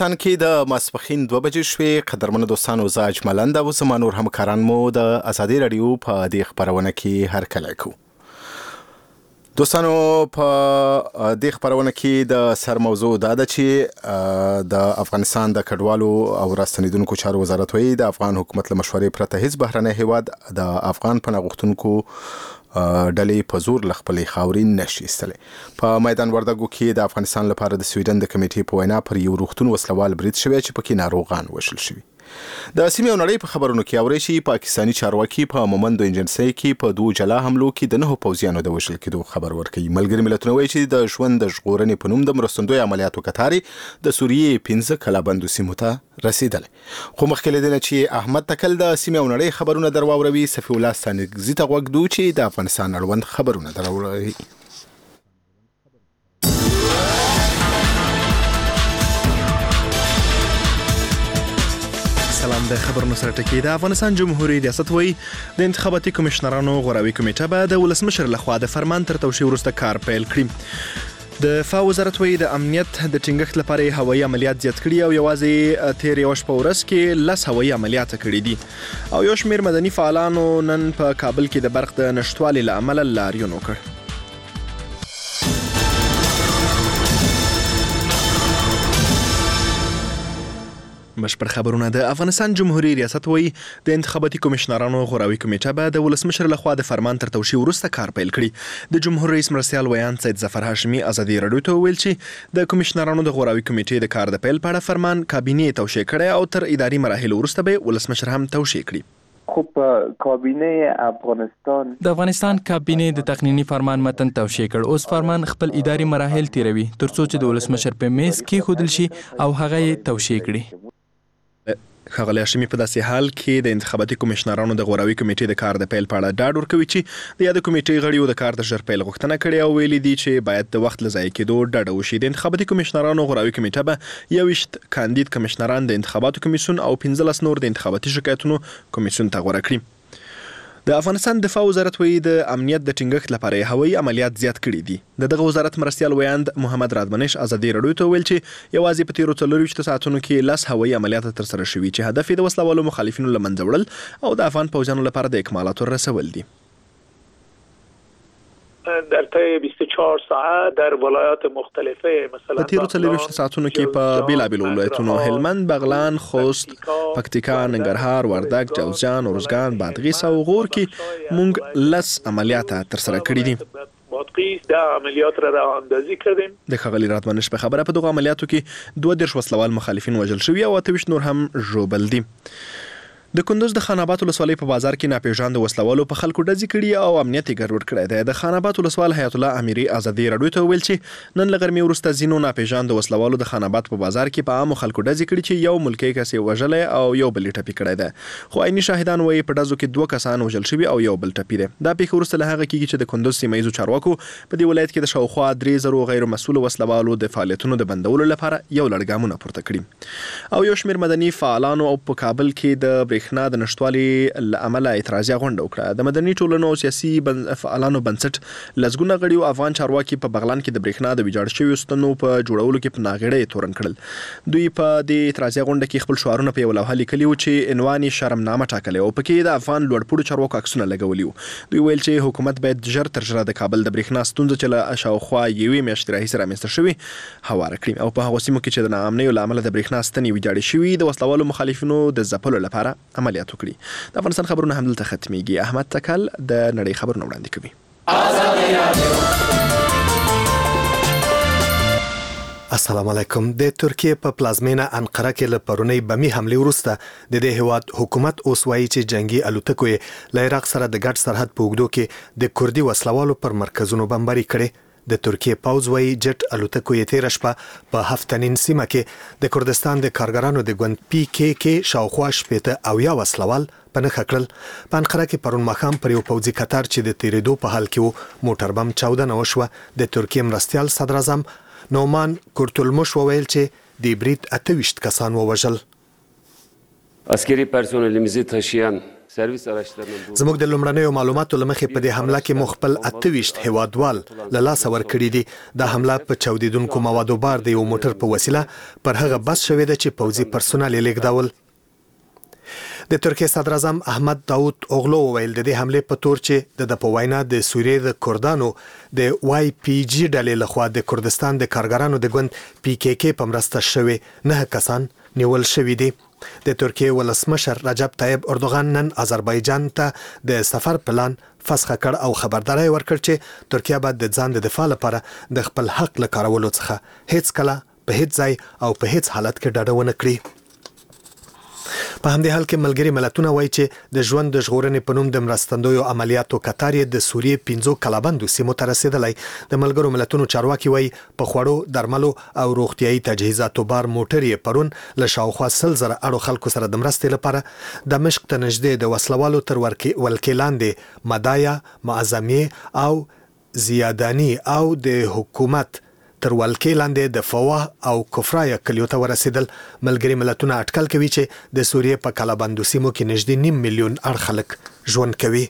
تن کې د ماسپښین 2 بجې شوې. قدرمنو دوستانو، زه اجمل او زما نور همکاران مو د ازادي رادیو په دې خپرونه کې هرکلی کوو. دوستانو، په دې خپرونه کې د سر موضوع دا ده چې د افغانستان د کډوالو او راستنیدونکو چارو وزارت وایي د افغان حکومت له مشورې پرته هیڅ بهرنی هیواد د افغان پناه غوښتونکو ډلې په زور له خپلې خاورې نشي ایستلی. په میدان وردګو کې د افغانستان لپاره د سویډن د کمیټې په وینا پر یو روغتون وسلوال برید شوی چې پکې ناروغان وژل شوي. د سیمې او نړۍ په خبرونو کې اورئ چې پاکستاني چارواکي په مومندو ایجنسۍ کې په 2 جلا حملو کې د 9 پوځیانو د وژل کېدو خبر ورکوي. ملګري ملتونه وایي چې د ژوند د ژغورنې په نوم د مرستندوی عملیاتو کتارې د سوریې 15 کلابندو سیمو ته رسیدلی. خو مخکې له دې نه چې احمد تکل د سیمې او نړۍ خبرونه در واوروي، صفي الله ستانکزي ته غوږ ږدو چې د افغانستان اړوند خبرونه در واوروي. سلام. د خبرونو سره ټکی. د افغانستان جمهوریت ریاست وایي د انتخاباتي کمشنرانو غوراوي کمیټه به د ولسمشر لخوا د فرمان تر توشیح وروسته کار پیل کړي. د دفاع وزارت وایي د امنیت د ټینګښت لپاره هوایي عملیات زیات کړي او یوازې تیر یو شپه ورځ کې 10 هوایي عملیات کړي دي او یو شمېر مدني فعالانو نن په کابل کې د برق د نشټوالي له امله لاریون وکړ. بشپړ خبرونه. د افغانستان جمهوریت ریاست وایي د انتخاباتي کمشنرانو غوراوي کمیټه به د ولسمشر لخوا د فرمان تر توشیح وروسته کار پیل کړي. د جمهور رئیس مرستیال ویان سید ظفر هاشمي ازادي رادیو ته ویل چې د کمشنرانو د غوراوي کمیټې د کار د پیل په اړه فرمان کابینې توشیح کړي او تر اداري مراحل وروسته به ولسمشر هم توشیح کړي. خب کابینه د افغانستان کابینه د تقنینی فرمان متن توشیح کړ. اوس فرمان خپل اداري مراحل تیروي ترڅو چې د ولسمشر په میز کې خودل شي او هغه یې توشیح کړي. ښاغلی هاشمي په داسې حال کې د انتخاباتي کمشنرانو د غوراوي کمیټې د کار د پیل په اړه ډاډ ورکوي چې د یاده کمیټې غړیو د کار د ژر پیل غوښتنه کړې او ویلي دي چې باید د وخت له ضایع کېدو ډډه وشي. د انتخاباتي کمشنرانو غوراوي کمیټه به 21 کاندید کمشنران د انتخاباتو کمیسیون او 15 نور د انتخاباتي شکایتونو کمیسیون ته غوره کړي. د افغانستان دفاع وزارت وایي د امنیت د ټینګښت لپاره هوایي عملیات زیات کړي دي. دغه وزارت مرستیال ویاند محمد رادمنش ازادي رادیو ته ویل چې یوازې په تیرو 24 ساعتونو کې 10 هوایي عملیات ترسره شوي چې هدف یې د وسلوالو مخالفینو له منځه وړل او د افغان پوځیانو لپاره د اکمالاتو رسول دي. در طی 24 ساعت در ولایات مختلفه مثلا په تیرو 24 ساعتونو کې په بیلابیلو ولایتونو هلمند، بغلان، خوست، پکتیکا، ننګرهار، وردګ، جوزجان، ارزګان، بادغیس او غور کې مونږ 10 عملیات ترسره کړي دي. بادغیس د عملیات را اندازی کردیم. د ښاغلي رادمنش په خبره په دغه عملیاتو کې 22 وسلوال مخالفین وژل شوي او 28 نور هم ژوبل دي. د کندوز د خان آباد ولسوالۍ په بازار کې ناپېژاندو وسلوالو په خلکو ډزې کړي او امنیت یې ګډوډ کړی دی. د خان آباد ولسوال حیات الله امیري ازادي رادیو ته ویل چې نن له غرمې وروسته ځینو ناپېژاندو وسلوالو د خان آباد په بازار کې په عامو خلکو ډزې کړي چې یو ملکي کس یې وژلی او یو بل یې ټپي کړی دی. خو عیني شاهدان وایي په ډزو کې 2 کسان وژل شوي او یو بل ټپي دی. دا پیښه وروسته له هغه کېږي چې د کندوز سیمه ییزو چارواکو په دې ولایت کې د شاوخوا 3000 غیر مسؤلو وسلوالو د فعالیتونو د بندولو لپاره یو لړ ګامونه پورته کړي او یو شمېر مدني فعالانو او په کابل کې د برېښنا د نشتوالي عمله اعتراضي غونډه وکړه. د مدني ټولنو او سیاسي فعالانو بنسټ لزګونه غړي او افغان چارواکي په بغلان کې د برېښنا د ویجاړ شویو ستنو په جوړولو کې په ناغېړۍ تورن کړل. دوی په دې اعتراضي غونډه کې خپل شعارونه په یو لوحه لیکلي وو چې عنوان یې شرمنامه ټاکلی او پکې د افغان لوړپوړو چارواکو عکسونه لګولي وو. دوی ویل چې حکومت باید ژر تر ژره د کابل د برېښنا ستونزه چې له شاوخوا یوې میاشتې راهیسې رامنځته شوې هواره کړي او په هغو سیمو کې چې د ناامنیو له امله د برېښنا ستنې ویجاړې شوي د وسلوالو مخالفینو د ځپلو لپاره عملیات وکړي. د افغانستان خبرونه همدلته ختميږي. احمد تکل د نړۍ خبرونه وړاندې کوي. السلام علیکم. د ترکیه په پلازمینه انقره کې له پرونی بمی حمله وروسته د دې هیواد حکومت اوس وایي چې جنگي الوتکو یې له عراق سره د ګډ سرحد په اوږدو کې د کردي وسلوالو پر مرکزونو بمباري کړي. د ترکیه پوځ وایي جټ الوتکو یې تېره شپه په هفتنین سیمه کې د کردستان د کارګرانو د ګوند پی کې شاوخوا 80 وسلوال په نښه کړل. په انقره کې پرون ماښام پر یو پوځي کتار چې د تېرېدو په حال کې و موټر بم چاودنه وشوه. د ترکیه مرستیال صدر اعظم نومان کورتولموش وویل چې د برید 28 کسان ووژل. عسکری پرسنلimizi taşıyan زموږ د لومړنیو معلوماتو لمخې په دې حمله کې مخبل 28 هیوادوال له لاسه ورکړي دي. دا حمله په چاودیدونکو موادو بار د یو موټر په وسیله پر هغه بس شوې ده چې پوځي پرسونل یې لیږدول. د ترکیه صدر اعظم احمد داود اوغلو وویل د دې حملې په تور چې د په وینا د سوریې د کردانو د واي پی جی ډلې لخوا د کردستان د کارګرانو د ګوند پی کې کې په مرسته شوی 9 کسان نیول شوي دي. د ترکیه ولسمشر رجب طیب اردوغان نن آذربایجان ته د سفر پلان فسخ کړ او خبرداري ورکړ چې ترکیه به د ځان د دفاع لپاره د خپل حق لکارولو څخه هیڅ کله په هیڅ ځای او په هیڅ حالت کې ډډه ونه کړي. په همدې حال کې ملګري ملتونه وایي چې د ژوند د ژغورنې په نوم د مرستندویو عملیاتو قطار د سوریې 15 کلابندو سیمو ته رسیدلی. د ملګرو ملتونو چارواکي وایي په خوړو، درملو او روغتیايي تجهیزاتو بار موټر یې پرون له شاوخوا 100,000 اړو خلکو سره د مرستې لپاره دمشق ته نږدې د وسلوالو تر ولکې لاندې مدایا، معظمیه او زیادانی او د حکومت تر ولکې لاندې د فواه او کفرایا کلیو ته ورسېدل. ملګري ملتونه اټکل کوي چې د سوریې په کلابندو سیمو کې نږدې 9 میلیون خلک ژوند کوي.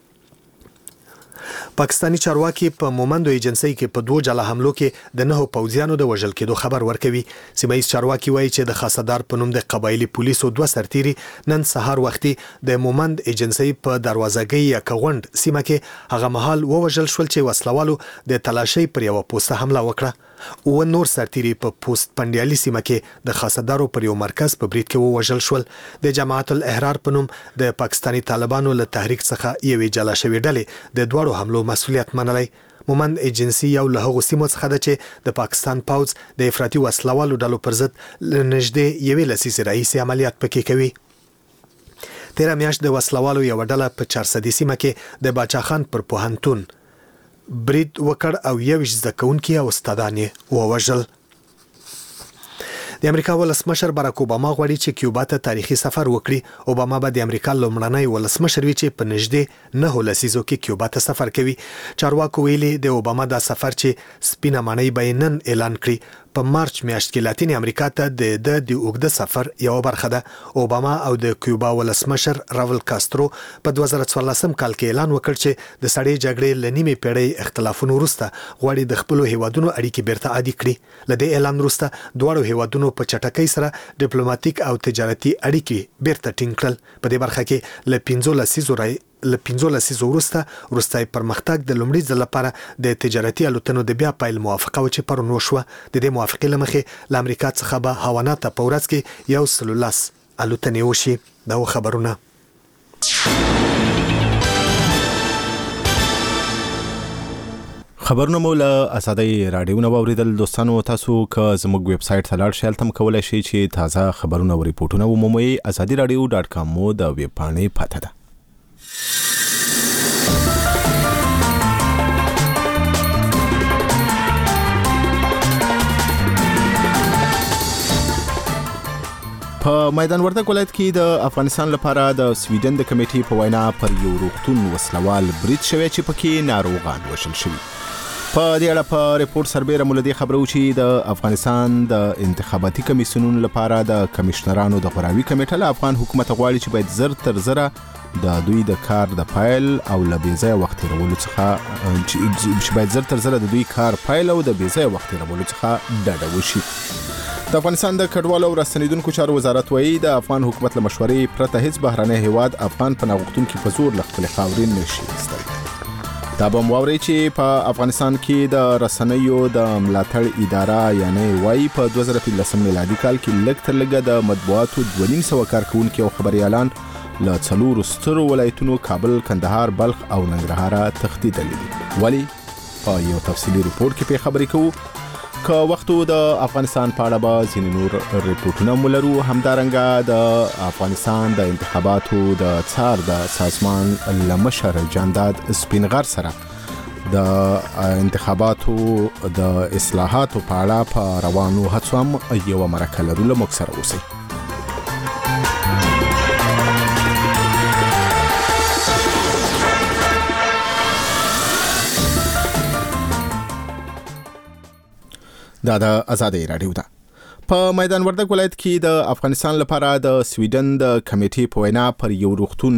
پاکستانی چارواکي په مومندو ایجنسی کې په 2 جلا حملو کې د 9 پوځیانو د وژل کېدو خبر ورکوي. سیمایي چارواکي وایي چې د خاصدار په نوم د قبایلی پولیسو 2 سرتیري نن سهار وختي د مومند ایجنسی په دروازګۍ یا کغوند سیمه کې هغه مهال ووژل شول چې وسلوالو د تلاشۍ پر یو پوسټ حمله وکړه. او نور سرتیري په پوسټ پنډیالي سیمه کې د خاصدارو پر یو مرکز په برید کې ووژل شول. د جماعت الاحرار په نوم د پاکستانی طالبانو له تحریک څخه یوې جلا شوې ډلې د دوړو حملو مسؤلیت منلی. مومند ایجنسی یو له هغو سیمو څخه ده چې د پاکستان پوځ د افراطي وسلوالو ډلو پر ضد نږدې یوې لسیزې راهیسې عملیات پکې کوي. تیره میاشت د وسلوالو یو ډله په 400 سیمه کې د باچا خان پر پوهنتون برید وکړ او 21 زده کوونکي او استادان یې ووژل. د امریکا ولسمشر باراک اوباما غواړي چې کیوبا ته تاریخي سفر وکړي. اوباما به د امریکا لومړنی ولسمشر وي چې په نږدې 9 لسیزو کې کیوبا ته سفر کوي. چارواکو ویلي د اوباما دا سفر چې سپینه ماڼۍ به نن اعلان کړي په مارچ میاشت کې لاتینی امریکا ته د اوږده سفر یو برخه ده. اوباما او د کیوبا ولسمشر راول کاسترو په 2014 کال کې اعلان وکړ چې د سړې جګړې ل نیمې پیړۍ اختلافونو وروسته غواړي د خپل هیوادونو اړیکې بیرته عادي کړي. ل دې اعلان وروسته دواړو هیوادونو په چټکۍ سره ډیپلوماټیک او تجارتي اړیکې بیرته ټینګ کړل. په دې برخه کې ل 15 لسیزو وروسته پرمختګ د لومړي ځل لپاره د تجارتي الوتنو د بیا پایل موافقه و چې پرون وشوه. د دې موافقې له مخې له امریکا څخه به حیوانات په ورځ کې 113 الوتنې وشي. دا خبرونه مو له آزادۍ رادیو نه واوریدل. دوستانو تاسو که زموږ ویب سټ ته لاړ شئ هلته هم کولی شئ چې تازه خبرونه او ریپورټونه ومومئ. azadiradio.com مو د ویب پاڼې پته ده. په میدان وردګ ولایت کې د افغانستان لپاره د سویډن د کمیټې په وینا پر یو روغتون وسلوال برید شوی چې پکې ناروغان وژل شوي. په دې اړه په ریپورت سربیره مو له دې خبرو چې د افغانستان د انتخاباتي کمیسیونونو لپاره د کمشنرانو د غوراوي کمیټه له افغان حکومت غواړي چې باید زر تر زره د دوی د کار د پایل او له بېځایه وخت تېرولو څخه چې باید زر تر زره د دوی کار پایل او د بېځایه وخت تېرولو څخه ډډه وشي. د افغانستان د کډوالو او راستنیدونکو چارو وزارت وایي د افغان حکومت له مشورې پرته هیڅ بهرنی هیواد افغان پناه غوښتونکي په زور له خپلې خاورې نشي ایستلی. دا به مو واورئ چې په افغانستان کې د رسنیو د ملاتړ اداره یعنی وایي په 2015 میلادي کال کې لږ تر لږه د مطبوعاتو 250 کارکوونکي او خبریالان له 4 سترو ولایتونو کابل، کندهار، بلخ او ننګرهار تښتېدلي دي. ولې په یو تفصیلي ریپورت کې په خبرې کوو. که وختو د افغانستان په اړه به ځینې نور ریپورټونه مو لرو. همدارنګه د افغانستان د انتخاباتو د څار د سازمان له مشر جانداد سپینغر سره د انتخاباتو د اصلاحاتو په اړه په روانو هڅو هم یوه مرکه لرو. له موږ سره اوسئ. دا د آزادۍ رادیو ده. په میدان وردګ ولایت کې د افغانستان لپاره د سویډن د کمیټې په وینا پر یو روغتون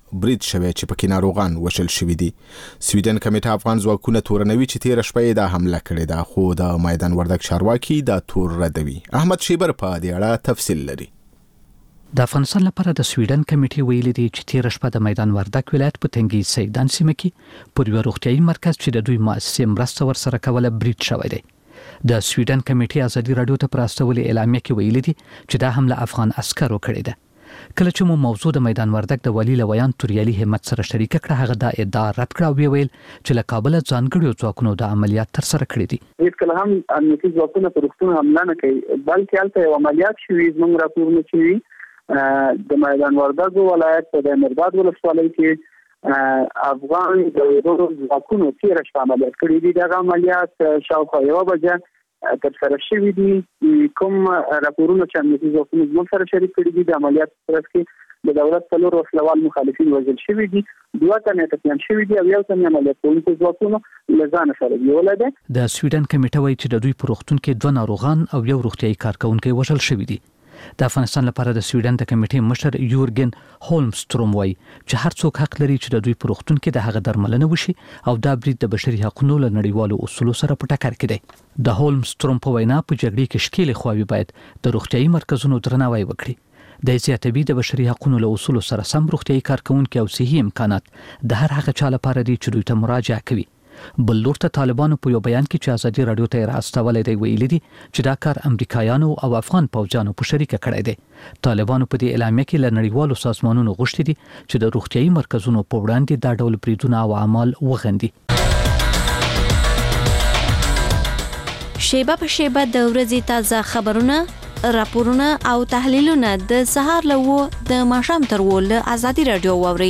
برید شوی چې پکې ناروغان وشل شوي دي. سویډن کمیټه افغان ځواکونه تورنوي چې تیر شپه دا حمله کړې ده، خو د میدان وردګ چارواکي دا تور ردوي. احمد شیبر په دې اړه تفصیل لري. د افغانستان لپاره د سویډن کمیټې ویلي دي چې تیر شپه د میدان وردګ ولایت په تنګي سیدان سیمه کې پر یو روغتیايي مرکز چې د دوی مؤسسې مرسته ورسره کوله برید شوی دی. د سویډن کمیټې ازادي رادیو ته پراستولې اعلامیه کې ویلي دي چې دا حمله افغان عسکرو کړې ده. کله چې مو موضوع د میدان وردګ د والي لویان توریالي همت سره شریک کړه، هغه دا ادعا رد کړه او ویل چې له کابل ځانګړي ځواکونو د عملیات تر سره کړې دي. هیڅ کله هم امنیتي ځواکونه پر روغتون حمله نه کوي، بلکې هلته یو عملیات شوي زموږ راپورونه شوي د میدان وردګ ولایت په د مرداد ولسوالۍ کې افغان د ځواکونو تیر شپه عملیات کړي دي. دغه عملیات شاوخوا 1 بجې ترسره شوي دي. کوم راپورونه چې امنیتي ځواکونه زموږ سره شریک کړي دي د عملیات په ترڅ کې د دولت 4 وسلوال مخالفین وژل شوي دي، 2 تنه ټپیان شوي دي او 1 تنه عملیات کوونکي ځواکونو له ځان سره نیولې ده. د سویډن کمیټه وايي چې د دوی په روغتون کې 2 ناروغان او 1 روغتیايي کارکونکي وژل شوي دي. د افغانستان لپاره د سویډن د کمیټې مشر یورګن هولمستروم وایي چې هر څوک حق لري چې د دوی په روغتون کې د هغه درملنه وشي او دا برید د بشري حقوقو له نړیوالو اصولو سره په ټکر کې دی. د هولمستروم په وینا په جګړې کې شکیلې خواوې باید د روغتیايي مرکزونو درناوی وکړي. د زیاتوي د بشري حقوقو له اصولو سره سم روغتیايي کارکونکي او صحي امکانات د هر هغه چا لپاره دي چې دوی ته مراجعه کوي. بل لور ته طالبانو په یو بیان کې چې ازادي رادیو ته راستولې دی ویلي دي چې دا کار امریکایانو او افغان پوځیانو په شریکه کړی دی. طالبانو په دې اعلامیه کې له نړیوالو سازمانونو غوښتي دي چې د روغتیايي مرکزونو په وړاندې دا ډول بریدونه او اعمال وغندي. شیبه په شیبه د ورځې تازه خبرونه، راپورونه او تحلیلونه د سهار له د ماښام تر ول ازادي رادیو واوري.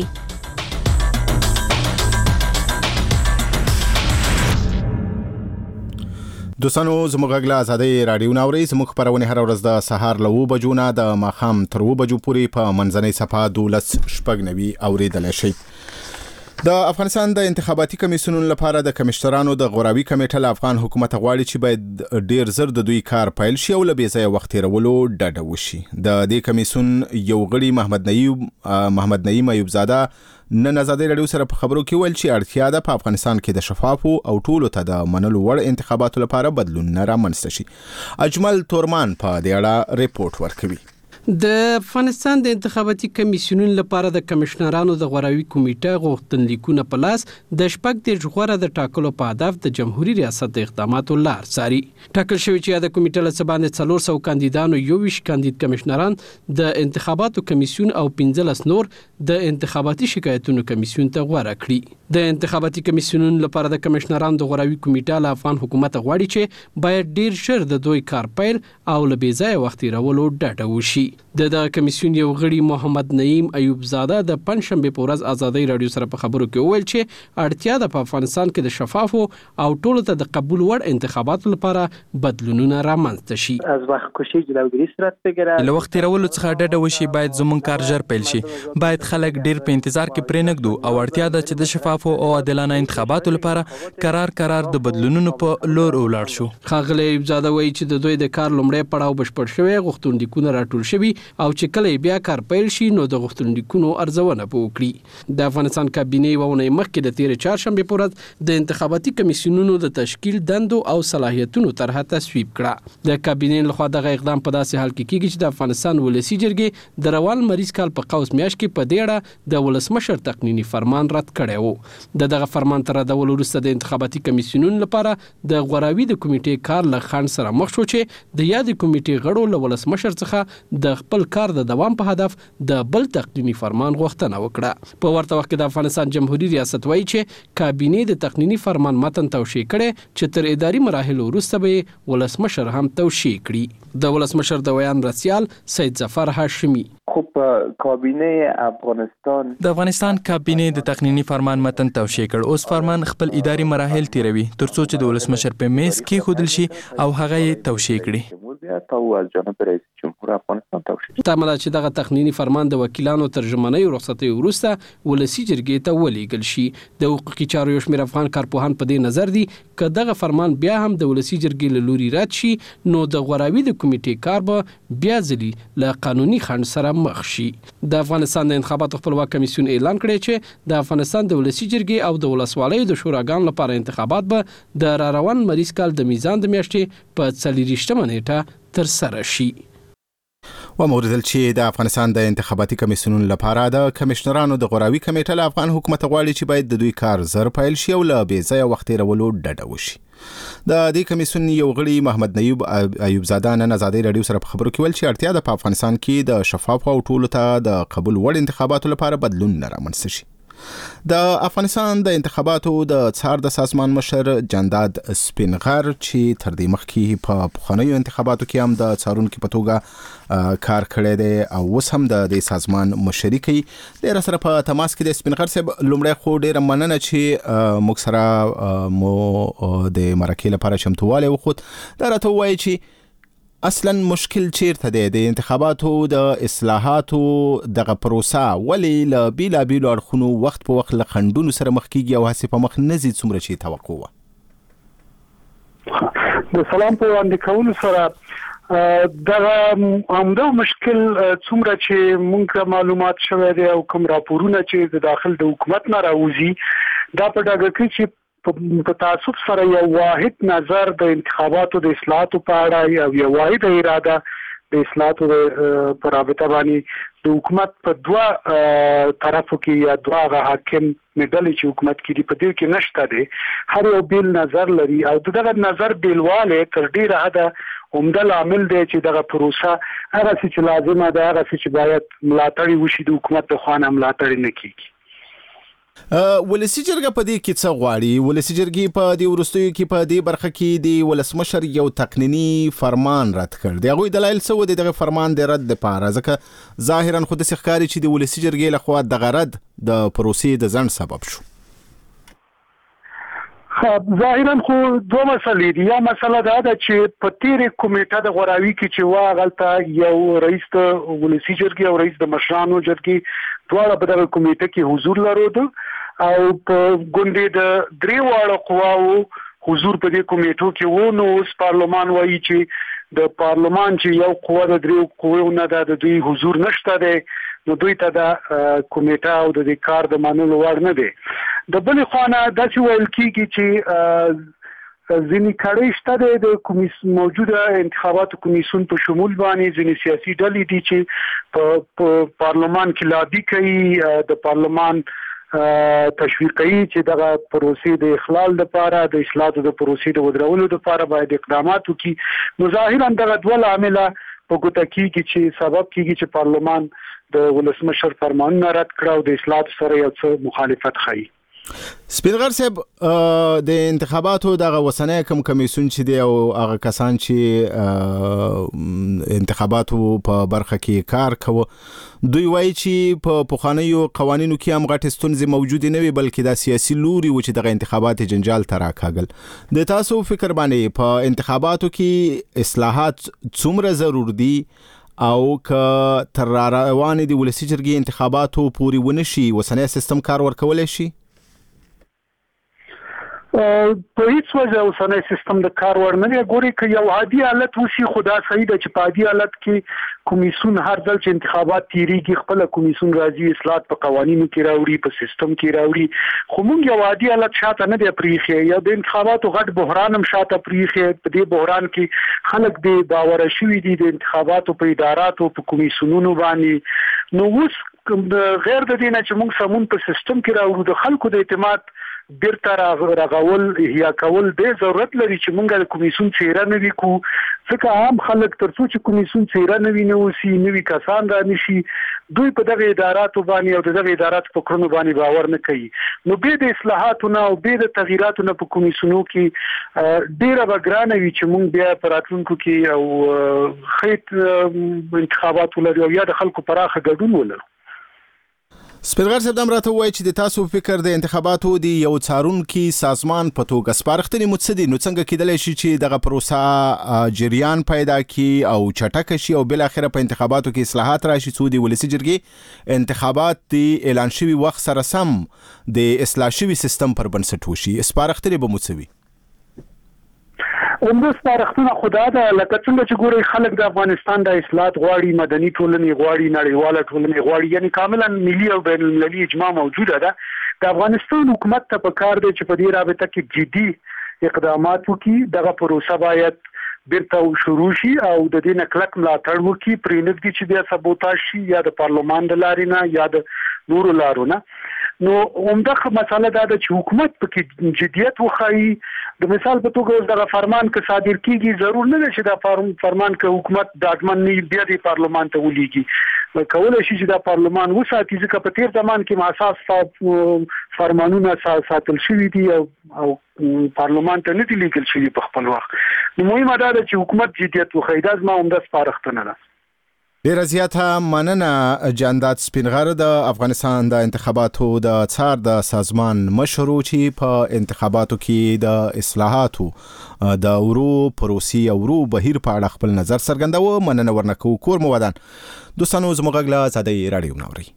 دوستانو زموږ غږ له ازادي رادیو ناوري. زموږ خبرونه هر ورځ د سهار له 9 بجو نه د ماښام تر 2 بجو پورې په منځنۍ صفحه 12:90 اوریدل شي. د افغانستان د انتخاباتي کمیسیونونو لپاره د کمشنرانو د غوراوي کمیټه له افغان حکومت غواړي چې باید ډیر زر د دوی کار پیل شي او له بې ځایه وخت تیرولو ډډه وشي. د دې کمیسیون یو غړي محمد نعیم ایوب زاده نن ازادي رادیو سره په خبرو کې ویل چې اړتیا ده په افغانستان کې د شفافو او ټولو ته د منلو وړ انتخاباتو لپاره بدلون رامنځته شي. اجمل تورمان په دې اړه ریپورت ورکوي. د افغانستان د انتخاباتي کمیسیونونو لپاره د کمشنرانو د غوراوي کمیټه غوښتنلیکونه په لاس د شپږ د غوړه د ټاکلو په هدف د جمهوریت ریاست د اقداماتو لار ساري. ټاکل شوی چې د کمیټې له څخه 400 کاندیدانو 21 کاندید کمشنران د انتخاباتو کمیسیون او 15 نور د انتخاباتي شکایتونو کمیسیون ته غوړه کړي. د انتخاباتي کمیسیونونو لپاره د کمشنرانو د غوراوي کمیټه له افغان حکومت غواړي چې باید ډیر ژر د دوی کار پیل او له بې ځایه وخت تیرولو ډډه وشي. د کمیسیون یو غړي محمد نعیم ایوب زاده د پنځشنبه په ورځ ازادي رادیو سره په خبرو کې وویل چې اړتیا ده په افغانستان کې د شفافو او ټولو ته د قبول وړ انتخاباتو لپاره بدلونونه رامنځته شي. از وخت کشی جلوگیری صورت بگیره. له وخت تیرولو څخه ډډه وشي. باید زموږ کار ژر پیل شي. باید خلک ډیر په انتظار کې پرې نږدو او اړتیا ده چې د شفافو او عادلانه انتخاباتو لپاره قرار د بدلونونو په لور ولاړ شو. ښاغلی ایوب زاده وایي چې د دوی د کار لومړی پړاو بشپړ شوی، غوښتنلیکونه راټول شوي او چې کله بیا کار پیل شي نو د غوښتنلیکونو ارزونه وکړي. د افغانستان کابینه ونه مخکې د تیر چهارشنبه په ورځ د انتخاباتي کمیسیونونو د تشکیل دندو او صلاحیتونو طرحه تصویب کړه. د کابینه لخوا دغه اقدام په داسې حال کې کیږي چې د افغانستان ولسی جرګې د روان مریض کال په قوس میاشت کې په دې اړه د ولسمشر تقنینی فرمان رد کړی و. دغه فرمان تر د وروسته د انتخاباتي کمیسیونونو لپاره د غوراوي د کمیټې کار له خنډ سره مخ شو چې د یادې کمیټې غړو له ولسمشر څخه د خپل کار د دوام په هدف د بل تقنینی فرمان غوښتنه وکړه. په ورته وخت کې د افغانستان جمهوریت ریاست وایي چې کابینه د تقنینی فرمان متن توشیح کړي چې تر اداري مراحلو وروسته به ولسمشر هم توشیح کړي. د ولسمشر د ویان رسیال سید ظفر هاشمی خب کابینه افغانستان د افغانستان کابینه د تقنینی فرمان متن توشیح کړ. اوس فرمان خپل اداري مراحل تیروي ترڅو چې د ولسمشر په میز کې خودل شي او هغه توشیح کړي. او از جانب رئیس جمهور پر افغانستان توشي. تامل چې دغه تخنینی فرمان د وکیلانو ترجمانۍ رخصتي وروسته ولسی جرګې ته ولېږل شي. د حقوقي چارو یو شمېر افغان کارپوهان په دې نظر دي چې دغه فرمان بیا هم د ولسی جرګې له لوري رد شي نو د غوراوي د کمیټې کار به بیا ځلي له قانوني خنډ سره مخ شي. د افغانستان د انتخاباتو خپلواک کمیسیون اعلان کړی چې د افغانستان د ولسی جرګې او د ولسوالیو د شوراګانو لپاره انتخابات به د روان مریض کال د میزان د میاشتې په 24 نیټه تر سره شي. وموردل چې د افغانستان د انتخاباتي کمیسیونونو لپاره د کمشنرانو د غوراوي کمیټه له افغان حکومت غواړي چې باید د دوی کار زر پیل شي او له بې ځایه وخت تېرولو ډډه وشي. د دې کمیسیون یو غړي محمد نایب ایوب زاده نن ازادي رادیو سره په خبرو کې ویل چې اړتیا ده په افغانستان کې د شفاف او ټولو ته د قبول وړ انتخاباتو لپاره بدلون رامنځته شي. د افغانستان د انتخاباتو د څار د سازمان مشر جنداد سپینغر چې تر دې مخکې په پخوانیو انتخاباتو کې هم د څارونکو په توګه کار کړی دی او اوس هم د دې سازمان مشري کوي. ډېر سره په تماس کې د سپینغر صاحب لومړی خو ډېره مننه چې موږ سره مو د مرکې لپاره چمتووالی وښود. دا راته ووایي چې اصلا مشکل چیرته دی د انتخاباتو د اصلاحاتو دغه پروسه ولې له بیلابیلو اړخونو وخت په وخت له خنډونو سره مخ کیږي او هسې په مخ نه ځي څومره چې توقع وه؟ د سلام په وړاندې کولو سره دغه همدا مشکل څومره چې موږ معلومات شوی دی او کوم راپورونه چې د داخل د حکومت نه راوځي دا په ډاګه کوي چې په تاسف سره یو واحد نظر د انتخاباتو د اصلاحاتو په اړه او یو واحد اراده د اصلاحاتو په رابطه باندې د حکومت په دوه طرفو کې یا دوه حاکم مډلې چې حکومت کې دی په دې کې نشته دی. هر یو بیل نظر لري او دغه نظر بیلواله تر ډیره حده عمده عامل دی چې دغه پروسه هغه چې لازمه ده هغه چې باید ملاتړ وشي د حکومت د خوانه ملاتړ نه کیږي. ولسی جرګه په دې کې څه غواړي؟ ولسی جرګې په دې وروستیو کې په دې برخه کې د ولسمشر یو تقنینی فرمان رد کړ. د هغوی دلایل څه و دغه فرمان د رد لپاره؟ ځکه ظاهرا خو داسې ښکاري چې د ولسی جرګې لخوا دغه رد د پروسې د ځنډ سبب شو. ظاهرا خو دوه مسلې دي. یا مسله دا ده چې په تیرې کمیټه د غوراوي کې چې واغلته یو رئیس د ولسی جرګې او رئیس د مشرانو جرګې دواړه په دغه کمیټه کې حضور لرلو او په ګوندې د درې واړو قواو حضور په دې کمیټو کې وو. نو اوس پارلمان وایي چې د پارلمان چې یو قوه د درې قواو نه ده د دوی حضور نشته دی نو دوی ته د کمیټه او د کار د منلو وړ نه دی. د بلې خوا داسې ویل کېږي چې ځینې کړۍ شته دی د موجوده انتخاباتو کمیسیون په شمول باندې ځینې سیاسي ډلې دي چې په پارلمان کې لابي کوي د پارلمان تشویق کوي چې دغه پروسې د اخلال لپاره د اصلاحاتو د پروسې د ودرولو لپاره باید اقدامات وکړي. نو ظاهرا دغه دوه عامله په ګوته کېږي چې سبب کېږي چې پارلمان د ولسمشر فرمانونه رد کړه او د اصلاحاتو سره یو څه مخالفت ښیي. سپینغر صاحب د انتخاباتو دغه وسنۍ کوم کمیسیون چې دی او هغه کسان چې انتخاباتو په برخه کې کار کوي دوی وایي چې په پخوانیو قوانینو کې هم غټې ستونزې موجودې نه وي بلکې دا سیاسي لوري و چې دغه انتخابات جنجال ته راکاږل. د تاسو فکر باندې په انتخاباتو کې اصلاحات څومره ضرور دي او که تر روانې د ولسی جرګې انتخاباتو پورې ونه شي وسنۍ سیستم کار ورکولی شي؟ په هیڅ وجه اوسنی سیستم د کار ور نه دی. ګوري که یو عادي حالت وشي خدا صحیح ده چې په عادي حالت کې کمیسیون هر ځل چې انتخابات تیریږي خپل کمیسیون راځي اصلاحات په قوانینو کې راوړي په سیستم کې راوړي. خو موږ یو عادي حالت شاته نه دی پریښی. یا د انتخاباتو غټ بحران هم شاته پریښی. په دې بحران کې خلک د باور شوي دي د انتخاباتو په اداراتو په کمیسیونونو باندې. نو اوس غیر د دې نه چې موږ سمون په سیستم کې راوړو د خلکو د اعتماد بیرته راغول احیا کول به ضرورت لري چې موږ د کمیسیون څیره نه وکړو. ځکه عام خلک تر څو چې کمیسیون څیره نه ویني اوسي نوي کسان را نشي دوی په دغه اداراتو باندې او دغه ادارات په کړنو باندې باور نه کوي. نو به د اصلاحاتو نه او به د تغییراتو نه په کمیسیونو کې ډیره بګرانه وي چې موږ بیا په راتلونکو کې او خیت انتخابات ولرو یا د خلکو پراخه ګډون ولرو. سپیرغر صاحب دم راته وایي چې د تاسو فکر د انتخاباتو د یو څارونکي سازمان په توګه سپارښتنې متصدي نو څنګه کېدلی شي چې دغه پروسه جریان پیدا کی او چټک شي او بل اخره په انتخاباتو کې اصلاحات راشي څو د ولسی جرګې انتخابات د اعلان شوی وخت سره سم د اصلاح شوی سیستم پر بنسټ وشي سپارښتنې به متصوي اومده سپارښتنه خدا ده لکه څنګه چې ګوري خلک د افغانستان د اصلاحات غواړي مدني ټولنې غواړي نړیواله ټولنې غواړي یعنی کاملا ملي او بین المللي اجماع موجوده ده د افغانستان حکومت ته پکار دی چې په دې رابطه کې جدي اقدامات وکړي دغه پروسه باید بیرته شروع شي او د دې نکلک ملاتړ وکړي پرېنګ دي چې د سبوتاژ شي یا د پارلمان د لارې نه یا د نورو لارو نه نو عمده مسله دا ده چې حکومت پکې جديت وخایي د مثال په توګه دغه فرمان که صادر کیږي ضرور نه ده چې دا فرمان که حکومت دادمن نه بیا د پارلمان ته ولېږي کولای شي چې دا پارلمان وساتي ځکه په تیر زمان کې اساس فرمانونه ساتل شوی دي او پارلمان ته نه دي لیکل شوی په خپل وخت نو مهمه ده چې حکومت جديت وخایي دا زما عمده سپارښتنه ده ډیره زیاته مننه جانداد سپینغر د افغانستان د انتخاباتو د څار د سازمان مشر چې په انتخاباتو کې د اصلاحاتو د ورو پروسې او ورو بهیر په اړه خپل نظر څرګنداوه مننه ورنکو کور مو ودان دوستانو زموږ غلا زاده رادیو نوري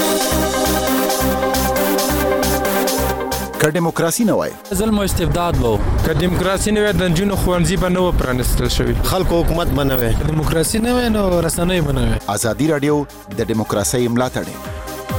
که دیموکراسي نه وای ظلم او استبداد وو که دیموکراسي نه وای د جنونو خوانزي به نه پرانستل شوی خلکو حکومت به نه وای دیموکراسي نه وای نو رسنۍ به نه وای ازادي رادیو د دیموکراسي ملاتړ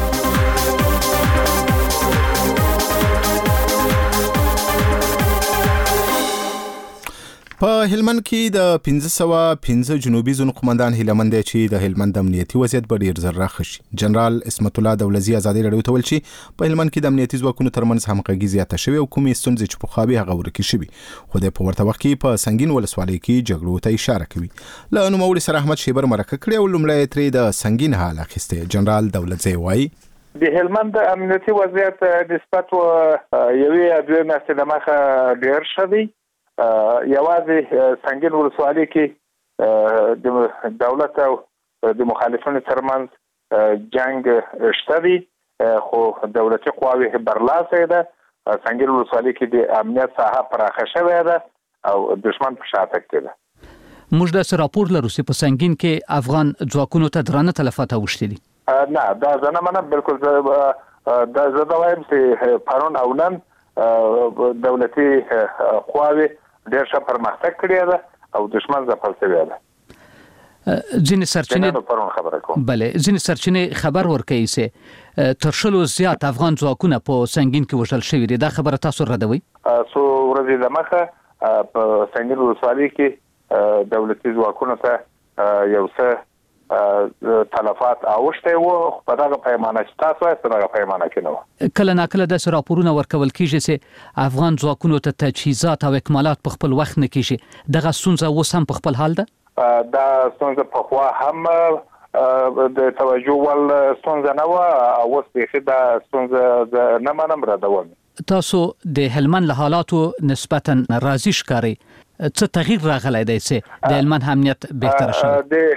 په هلمند کې د 1515 جنوبي زون قومندان هلمند چې د هلمند امنیتي وضعیت په ډیر زر راخشي جنرال اسمت الله دولزی ازادي رادیو ته ویل چې په هلمند کې د امنیتي ځواکونو ترمنځ همغږي زیاته شوې او کومې ستونزې چې په خوابي هغه ورکې شوې خو د په ورته وخت کې په سنگین ولسوالۍ کې جګړو ته اشاره کوي له نوموړي سره احمد شیبر مرکه کړې او لومړی ترې د سنگین حال اخیسته جنرال دولزی وایي د هلمند امنیتي وضعیت نسبت یوې دوه میاشتې دماغه ډیر شوی یوازې سنگین ولسوالۍ کې د دولت او د مخالفینو ترمنځ جنگ شته دي خو دولتي قواوې برلاسه ده سنگین ولسوالۍ کې د امنیت ساحه پراخه شوې ده او دشمن په شاته کې ده موږ د راپور لرو چې په سنگین کې افغان ځواکونو ته درانه تلفات اوښتي دي نه دا زنه منه بالکل دا زه وایم چې پرون او نن دولتي قواوې ډېر ښه پرمختګ کړی ده او دشمن ځپل شوی ده ځینې سرچینې بله ځینې سرچینې خبر ورکوي چې تر شلو زیات افغان ځواکونه په سنگین کې وژل شوي دي دا خبره تاسو ردوئ څو ورځې دمخه په سنگین ولسوالۍ کې دولتي ځواکونو ته یو څه تلفات اوښتي وو په دغه پیمانه چې تاسو یې په دغه پیمانه کې نو کله ناکله د راپورونه ورکول کیږي چې افغان ځواکونو ته تجهیزات او اکمالات په خپل وخت نه کیږي دغه ستونزه اوس هم په خپل حال ده دا ستونزه په خوا هم د توجه ول ستونزه نه و او اوس به دا ستونزه نه منم ردوم تاسو د هلمند له حالاتو نسبتا راضي ښکارئ څه تغییر راغلی دی چې د هلمند امنیت بهتر شي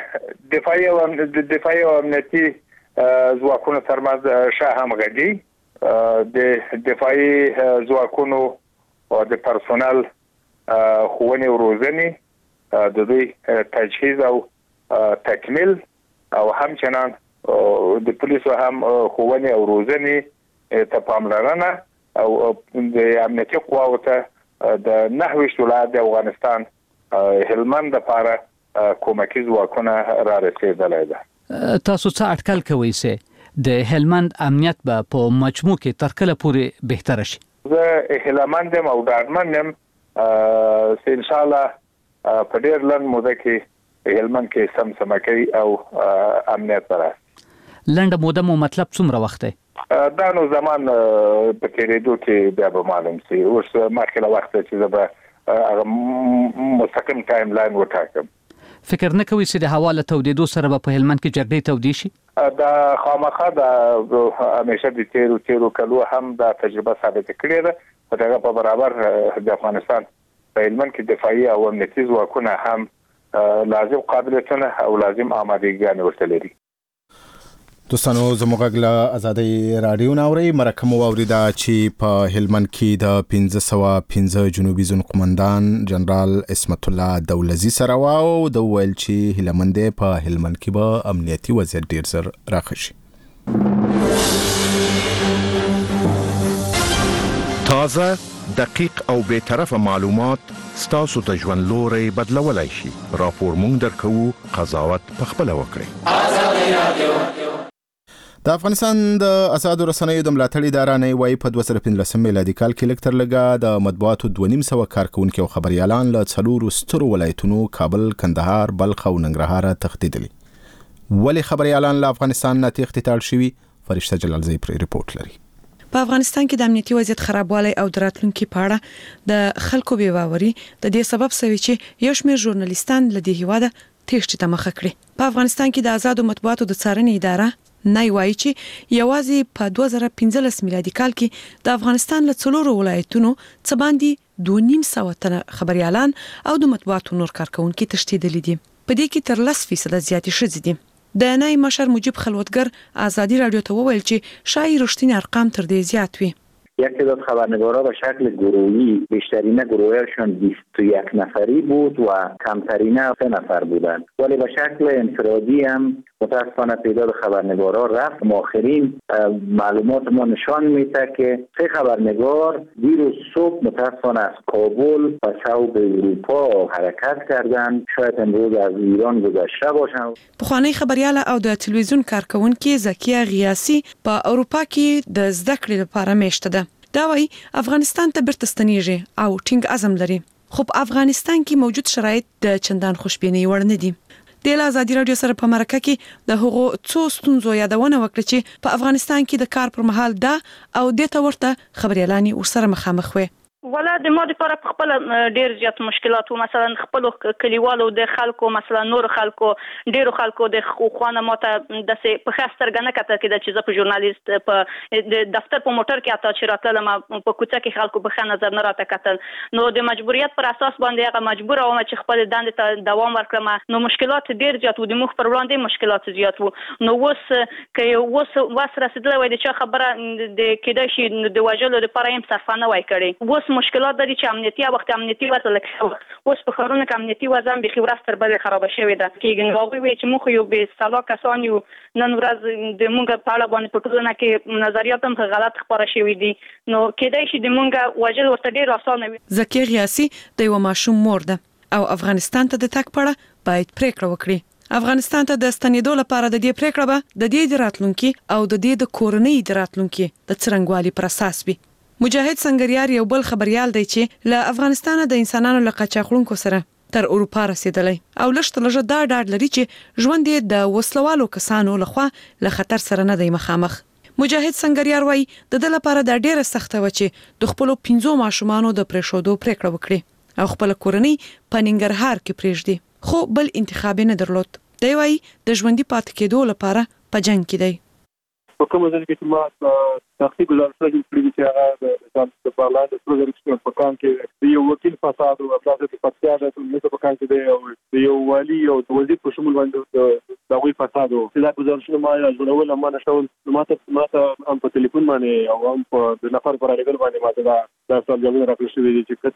د دفاعي او امنیتي ځواکونو ترمنځ ښه همغږي د دفاعي ځواکونو او د پرسونل ښوونې او روزنې د دوی تجهیز او تکمیل او همچنان د پولیسو هم ښوونې او روزنې ته پاملرنه او د امنیتي قواو ته د 9 ولایت د افغانستان هلمند لپاره کومکي ځواکونه را رسیدلای ده تاسو څه اټکل کوئ چې د هلمند امنیت به په مجموع کې تر کله پورې بهتر شي زه هلمند او ډاډمن یم چې ان شاء الله په ډېر لږ موده کې هلمند کې سمسمکي او امنیت راځي لنډه موده مو مطلب څومره وخت دی دا نو زمان په تیریدو کې بیا به معلوم شي اوس مخکې له وخته چې زه به مستقیم ټایم لاین وټاکم فکر نه کوئ چې د هوا له تودېدو سره به په هلمند کې جګړې تودې شي دا خامخا د همیشه د تیرو کلو هم دا تجربه ثابت کړې ده په دغه په برابر د افغانستان په هلمند کې دفاعي او امنیتي ځواکونه هم لازم قابلیتونه او لازم آمادګیان ورته لري دوستانو زموږ له آزادۍ رادیو ناوري مرکه مو اوریدا چې په هلمند کې د 1515 جنوبي زون قومندان جنرال اسمت الله دولزی سره واو د ویل چې هلمند په هلمند کې به امنیتي وضعیت ډیر زر راخشي. تازه دقیق او به طرف معلومات ستاسو ته ژوند لوري بدلولای شي. راپور مونږ درکو، قضاوت پخپله وکړئ. آزادۍ رادیو. د افغانستان د آزادو رسنیو د ملاتړ اداره نه وایي په 2015 میلادي کال کې لکتر لګا د مطبوعاتو 2.5 کارکونکو او خبريالان له څلورو سترو ولایتونو کابل، کندهار، بلخ او ننګرهار تښتیدلي. ولې خبريالان له افغانستان نه تښتېدل شوي؟ فرشته جلالزی پر ریپورت لري. په افغانستان کې د امنیتي وضعیت خرابوالی او د راتلونکي په اړه د خلکو بیاوري د دې سبب سوي چې یو شمېر ژورنالیستان له دې هیواده تښتې ته مخه کړې. په افغانستان کې د آزادو مطبوعاتو د څارنې اداره نه وایي چې یوازې په 2015 میلادي کال کې د افغانستان له څلورو ولایتونو څخه باندې 2.5 تنه خبريالان او د مطبوعاتو نور کارکونکو تښتېدلي دي. په دې کې تر 10% زیاتې ښځې دي. د نای مشر مجيب خلوتګر آزادی رادیو ته وویل چې شاید رښتینی ارقام تر دې زیات وي. یک تعداد خبرنگارا به شکل گروهی، بیشترین گروهشون 21 نفری بود و کمترین 3 نفر بودند، ولی به شکل انفرادی هم متاسفانه تعداد خبرنگارا رفت. آخرین معلومات ما نشان میده که 3 خبرنگار دیروز صبح متاسفانه از کابل و صوب اروپا حرکت کردند، شاید امروز از ایران گذشته باشند. پخوانی خبریال او د تلویزیون کارکونکو زکیه غیاسی په اروپا کې د زده کړې لپاره میشته ده. دا وایي افغانستان ته بیرته ستنیږي او ټینګ عزم لري، خو په افغانستان کې موجود شرایط د چندان خوشبینۍ وړ نه دي. د آزادی رادیو سره په مرکه کې د هغو څو ستونزو یادونه وکړه چې په افغانستان کې د کار پر مهال دا او د تورته خبريالانی ورسره مخامخ وي. ولا د ما لپاره په خپل ډیر زیات مشکلات وو. مثلا خپل کلیوالو د خلکو، مثلا نور خلکو، ډیرو خلکو د خوانه ماته د څه په خاص ترګنه کته کې د چې په ژورنالیست په د دفتر په موټر کې اته چې راتله ما په کوڅه کې خلکو په خنه نظر نه راته کتل، نو د مجبوریت پر اساس باندې هغه مجبور وم چې خپل دند ته دوام ورکړم. نو مشکلات ډیر زیات وو، د مخ پر وړاندې مشکلات زیات وو. نو اوس رسیدلې وای د چا خبره د کېدای شي د وجلو لپاره هم صرفانه وای کړي. مشکلات لري چې امنیتي وخت امنیتي وضع لکه اوس په خبرونه کې امنیتي وضع به خبره تر بل خراب شوې ده. کېږي واغوي چې موږ یو به سلا کسان یو نن ورځ د موږ په اړه باندې په ټولنه کې نظریات هم غلط خبره شوې دي، نو کېدای شي د موږ وجل ورته ډیر اسانه وي. زکیه غیاسی د یو ماشوم مور ده او افغانستان ته د تک پړه باید پریکړه وکړي. افغانستان ته د ستنېدو لپاره د دې پریکړه به د دې د راتلونکي او د دې د کورنۍ د راتلونکي د څرنګوالي پر اساس وي. مجاهد سنگریار یو بل خبريال دی چې له افغانستان د انسانانو له قاچاقونکو سره تر اروپا رسیدلی او لږ دا ډاډ لري چې ژوند د وسلوالو کسانو لخوا له خطر سره نه دی مخامخ. مجاهد سنگریار وای د دې لپاره د ډیره سخته و چې د خپل 15 ماشومانو د پرېښودو پریکړه وکړي او خپل کورنۍ په ننګرهار کې پریږدي، خو بل انتخاب نه درلود. دی وای د ژوندۍ پاتې کېدو لپاره په جنگ کې دی. په کومه ځل کې چې ما تحقیق ولرسل کړی چې هغه د پارلمان د پروژې په کان کې یو وکیل فساد او افلاس په پاتیا د ټولنې په کان کې دی او یو والی او د وزیر په شمول باندې د غوي فساد او چې دا ګزارشونه ما جوړول ما نشول ماته هم په ټلیفون باندې او هم په د نفر پر اړیکل باندې ماته دا څه جواب راکړل شوی دی چې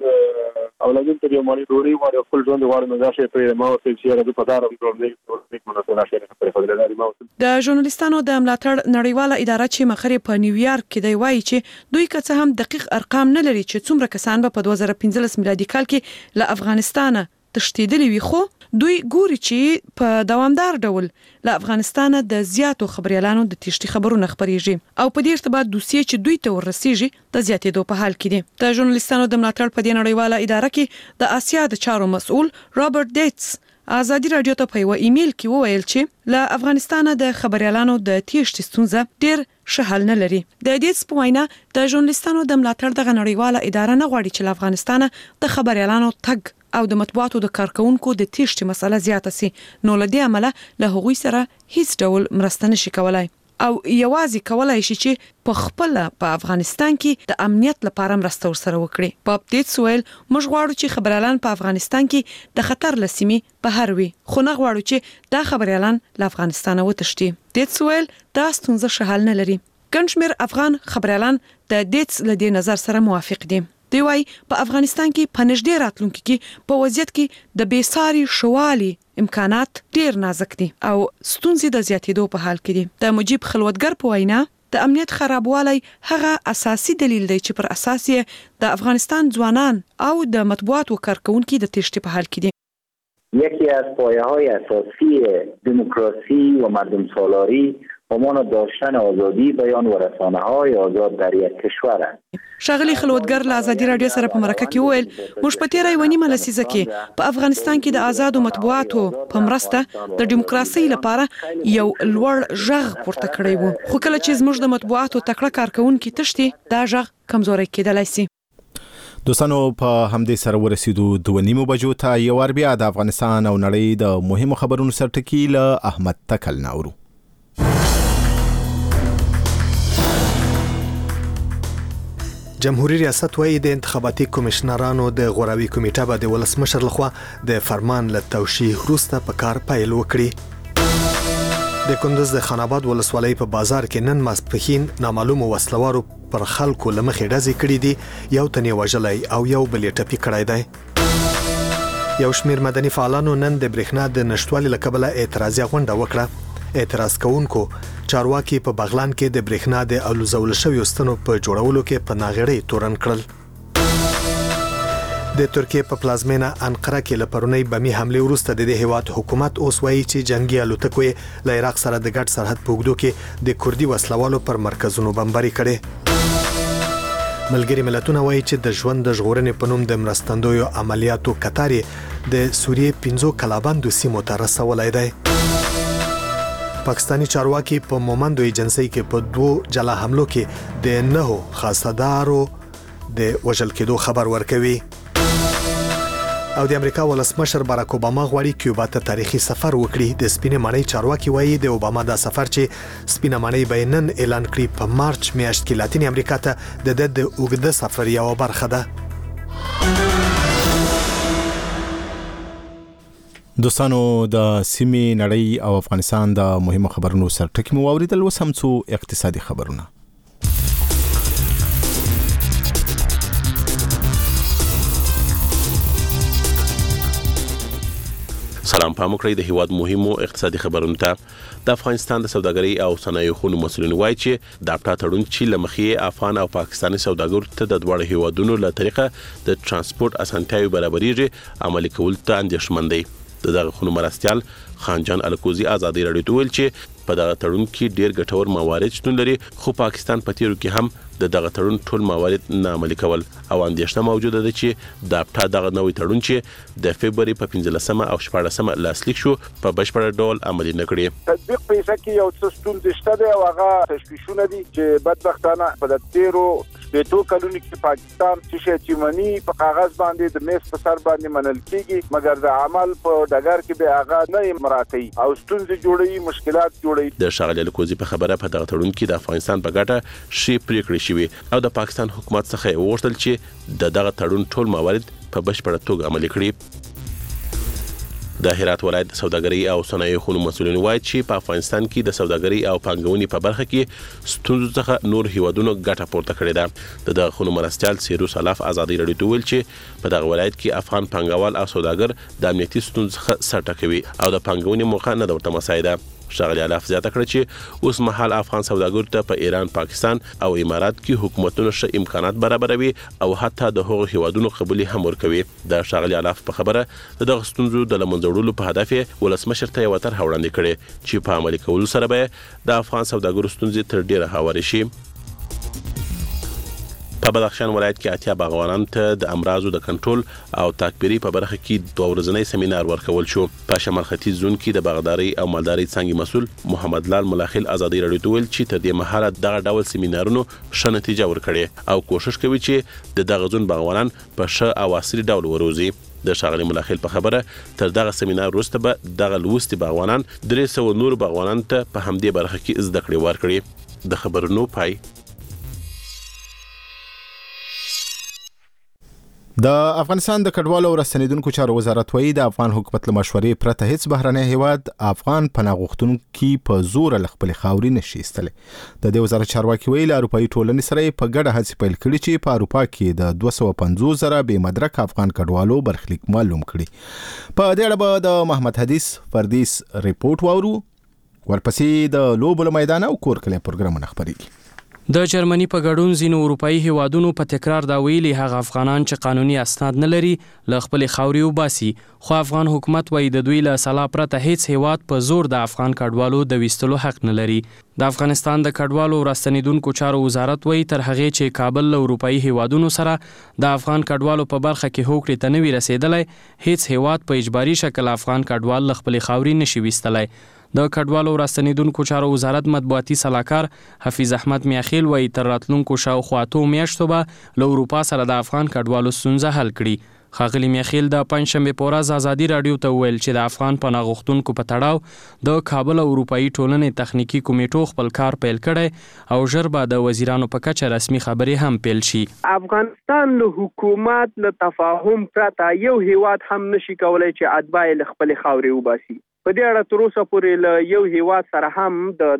کته اولادین ته یو مالي ډوري واره خپل ژوند غواړي نو دا شی په ما او چې راځي په دارم ټولنې مناسبه راشه په خبره لري. د ژورنالیستانو د ملاتړ نړیواله اداره چې مخري په نیویارک کې دی وایي چې دوی که څه هم دقیق ارقام نه لري چې څومره کسان به په 2015 میلادي کال کې له افغانستانه تښتېدلي وي، خو دوی ګوري چې په دوامدار ډول له افغانستانه د زیاتو خبريالانو د تښتې خبرونه خبريږي او په دې ارتباط دوسیې چې دوی ته ورسیږي د زیاتېدو په حال کې دي. د ژورنالیستانو د ملاتړ په دې نړیواله اداره کې د آسیا د چارو مسؤل رابرټ دیټس آزادی رادیو ته په یو ایمیل کې وویل چې له افغانستانه د خبريالانو د تښتې ستونزه ډیر ښه حل نه لري. د دې په وینا د ژورنالیستانو د ملاتړ دغه نړیواله اداره نه غواړي چې له افغانستانه د خبريالانو تګ او د مطبوعاتو د کارکونکو د تښتې مسله زیاته سي، نو له دې عمله له هغوی سره هیڅ ډول مرسته نشي کولای. او یوازې کولای شي چې په خپل په افغانستان کې د امنیت لپاره مرسته ورسره وکړي. باب دیټس ویل موږ غواړو چې خبريالان په افغانستان کې د خطر لسیمې بهر وي، خو نه غواړو چې دا خبريالان له افغانستان وتښتي. دیټس ویل دا ستونزه حل نه لري. ګنشمیر افغان خبريالان د دیټس له دې نظر سره موافق دي. دی وايي په افغانستان کې په نږدې راتلونکي کې په وضعیت کې د بیساري شوالي امکانات ډیر نازک دي او ستونزې د زیاتېدو په حال کې دي. د مجيب خلوتګر په وینا د امنیت خرابوالی هغه اساسي دلیل دی چې پر اساس یې د افغانستان ځوانان او د مطبوعاتو کارکونکو د تشتي په حال کې دي. یکی از پایه‌های اساسی دموکراسی و مردم سالاری همان داشتن آزادی بیان و رسانه‌های آزاد در یک کشور است. شاغلی خلوتګر له ازادي رادیو سره په مرکه کې وویل موږ په تیرې ونی ملسیزه کې په افغانستان کې د آزادو مطبوعاتو په مرسته د دیموکراسي لپاره یو لوړ ژغ پورته کړی وو، خو کله چې زموږ د مطبوعاتو تکړه کارکونکو تشتي دا ژغ کمزوري کېدلای شي. دوستانو په همدې سره ورسېدو 2:30 بجو ته یو ور بیا د افغانستان او نړۍ د مهمو خبرونو سرټکی له احمد تکل ناورو. جمهوریت ریاست وايي د انتخاباتي کمیشنرانو د غوراوي کمیټه به د ولسمشر لخوا د فرمان له توشیح وروسته په کار پیل وکړي. د کندوز د خان آباد ولسوالۍ په بازار کې نن ماسپښین نامعلومو وسلوارو پر خلکو لمخې ډزې کړې دي، یو تن یې وژلی او یو بل یې ټپي کړی دی. یو شمیر مدني فعالانو نن د برېښنا د نشټوالي له کبله اعتراضي غونډه وکړه. اعتراض کوونکو چارواکي په بغلان کې د برېښنا د الوزول شویو ستنو په جوړولو کې په ناغړۍ تورن کړل. د ترکیه په پلازمینه انقره کې له پرونی بمي حمله وروسته د هیواد حکومت اوس وایي چې جنگي الوتکو له عراق سره د ګډ سرحد په اوږدو کې د کوردي وسلوالو پر مرکزونو بمباري کړي. ملګري ملتونه وایي چې د ژوند د ژغورنې په نوم د مرستندویو عملیاتو قطار د سوریې 15 کلابندو سیمو ته رسولی دی. پاکستانی چارواکي په مومندو ایجنسی کې په 2 جلا حملو کې د 9 خاصدارو د وژل کېدو خبر ورکوي. او د امریکا ولسمشر باراک اوباما غواړي کیوبا ته تاریخي سفر وکړي. د سپینې ماڼۍ چارواکي وایي د اوباما دا سفر چې سپینه ماڼۍ به نن اعلان کړي په مارچ میاشت کې لاتینې امریکا ته د اوږده سفر یو برخه ده. دوستانو د سیمې نړۍ او افغانستان د مهمو خبرونو سرټکی مو واوریدل. اوس هم څو اقتصادي خبرونه. سلام پام وکړئ د هیواد مهمو اقتصادي خبرونو ته. د افغانستان د سوداګرۍ او صنایعو مسؤلین وایي چې د افتا تړون چې لمخې افغان او پاکستاني سوداګرو ته د دوه هیوادونو له طریقه د ترانسپورت اسانتیاوي برابرېږي عملي کول ته اندېښمن دي. دغه خونو مرستيال خانجان الکوزي ازادي رادیو ته ویل چې په دغه تړون کې ډیر ګټور موارد شتون لري، خو پاکستان په تیرو کې هم د دغه تړون ټول موارد نه عملي کول او اندېښنه موجوده ده چې د افتا دغه نوې تړون چې د فبراير په 15 او 14 لاسلیک شو په بشپړ ډول عملي نکړي. تطبیق په ځکه یو څه ستونزې شته دی او هغه تشویشونه دي چې بدبختانه په تیرو شپږ کلونو کې پاکستان چې منی په کاغذ باندې د میس په سر باندې منل کیږي، مګر د عمل په ډګر کې به هغه نه مراعاتي او ستونزې جوړي، مشکلات جوړي. د شاغلی الکوزي په خبره په دغه تړون کې د افغانستان په ګټه شی پریکړې شوې او د پاکستان حکومت څخه وغوښتل چې دغه تړون ټول موارد په بشپړه توګه عملي کړي. د هرات ولایت د سوداګرۍ او صنایعو مسؤلین وایي چې په افغانستان کې د سوداګرۍ او پانګونې په برخه کې ستونزو څخه نور هیوادونو ګټه پورته کړې ده. د خونو مرستيال سیروس الاف ازادي رادیو ته ویل چې په دغه ولایت کې افغان پانګوال او سوداګر د امنیتي ستونزو څخه سر ټکوي او د پانګونې موخه نه ورته مساعده. شاغلی الاف زیاته کړه چې اوس مهال افغان سوداګرو ته په ایران، پاکستان او امارات کې حکومتونو ښه امکانات برابروي او حتی د هغو هیوادونو قبول هم ورکوي. د شاغلی الاف په خبره دغه ستونزو د لمنځوړلو په هدف ولسمشر ته یو طرح وړاندې کړي چې په عملي کولو سره به د افغان سوداګرو ستونزې تر ډیره هوارې شي. په بدخشان ولایت کې اتیا باغوانان ته د امراضو د کنټرول او تکبیری په برخه کې 2 ورځنی سیمینار ورکول شو. په شمال ختیځ زون کې د باغداري او مالداري څنګه مسول محمد لال ملاخیل ازادي رادیو ته ویل چې تر دې مهاله دغه ډول سیمینارونو ښه نتیجه ورکړي او کوشش کوي چې د دغه زون باغوانان په ښه او عصري ډول وروزي. د ښاغلي ملاخیل په خبره تر دغه سیمینار وروسته به دغه لوستي باغوانان 300 نور باغوانان ته په همدې برخه کې زده کړې ورکړي. د خبرونو پای. د افغانستان د کډوالو او راستنیدونکو چارو وزارت وایي د افغان حکومت له مشورې پرته هیڅ بهرنی هیواد افغان پناه غوښتونکي په زور له خپل خاوري نشي ایستلی. د دې وزارت چارواکي وایي له اروپایي ټولنې سره په ګډه هڅې پیل کړي چې په اروپا کې د 250,000 بې مدرک افغان کډوالو برخلیک معلوم کړي. په دې اړه به د محمد حدیث فردیس ریپورت واورو. ورپسې د لوبو له میدان او کور کلی پروګرامونه خبرېږي. د جرمني په ګډون ځینو اروپایي هیوادونو په تکرار دا ویلي هغه افغانان چې قانوني اسناد نه لري له خپل خاوري وباسي، خو افغان حکومت وایي د دوی له سلا پرته هیڅ هیواد په زور د افغان کډوالو د ویستلو حق نه لري. د افغانستان د کډوالو راستنیدونکو چارو وزارت وایي تر هغې چې کابل له اروپایي هیوادونو سره د افغان کډوالو په برخه کې هوکړې ته نه وي رسیدلی، هیڅ هیواد په اجباري شکل افغان کډوال له خپل خاوري نشي ویستلی. د کډوالو راستنیدونکو چارو وزارت مطبوعاتي سلاکار حفیظ احمد میاخیل وایي تر راتلونکو شاوخوا 2 میاشتو به له اروپا سره د افغان کډوالو ستونزه حل کړي. ښاغلي میاخیل د پنځشنبې په ورځ ازادي راډیو ته وویل چې د افغان پناه غوښتونکو په تړاو د کابل او اروپایي ټولنې تخنیکي کمیټو خپل کار پیل کړی او ژر به د وزیرانو په کچه رسمي خبرې هم پیل شي. افغانستان له حکومت له تفاهم پرته یو هیواد هم نشي کولای چې اتباع له خپل خاورې وباسي. په دې اړه تر اوسه پورې له یو هیواد سره هم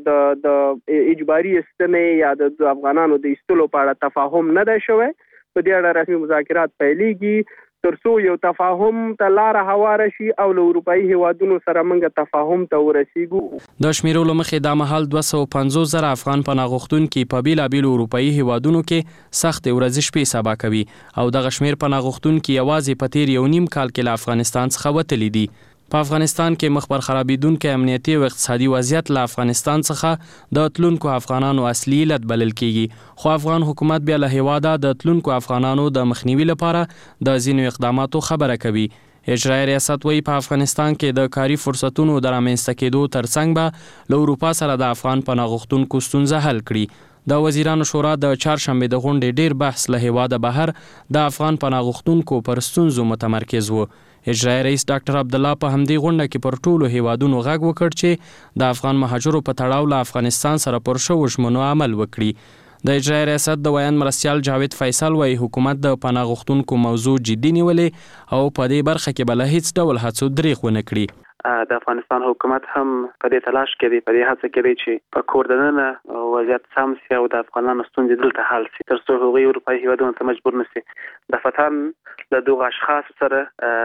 د اجباري استنې یا د افغانانو د ایستلو په اړه تفاهم نه دی شوی. په دې اړه رسمي مذاکرات پیلېږي ترڅو یو تفاهم ته لاره هواره شي او له اروپایي هیوادونو سره موږ تفاهم ته ورسیږو. د شمیرولو مخې دا مهال 250,000 افغان پناه غوښتونکي په بیلابیلو اروپایي هیوادونو کې سخت ورځې شپې سبا کوي او دغه شمیر پناه غوښتونکي یوازې په تیر 1.5 کال کې له افغانستان څخه وتلي دي. په افغانستان کې مخ پر خرابېدونکي امنیتي او اقتصادي وضعیت له افغانستان څخه د تلونکو افغانانو اصلي علت بلل کېږي، خو افغان حکومت بیا له هیواده د تلونکو افغانانو د مخنیوي لپاره د ځینو اقداماتو خبره کوي. اجرایي ریاست وایي په افغانستان کې د کاري فرصتونو د رامنځته کېدو ترڅنګ به له اروپا سره د افغان پناه غوښتونکو ستونزه حل کړي. د وزیرانو شورا د چهارشنبې د غونډې ډیر بحث له هیواده بهر د افغان پناه غوښتونکو پر ستونزو متمرکز و. اجرایي رئیس ډاکټر عبدالله په همدې غونډه کې پر ټولو هیوادونو غږ وکړ چې د افغان مهاجرو په تړاو له افغانستان سره پر شویو ژمنو عمل وکړي. د اجرایي ریاست د ویان مرستیال جاوید فیصل وایي حکومت د پناه غوښتونکو موضوع جدي نیولې او په دې برخه کې به له هیڅ ډول هڅو دریغ ونه کړي. د افغانستان حکومت هم په دې تلاش کې دی، په دې هڅه کې دی چې په کور دننه وضعیت سم شي او د افغانانو ستونزې دلته حل شي تر څو هغوی اروپایي هیوادونو ته مجبور نشي. دفتاً له دغه اشخاص سره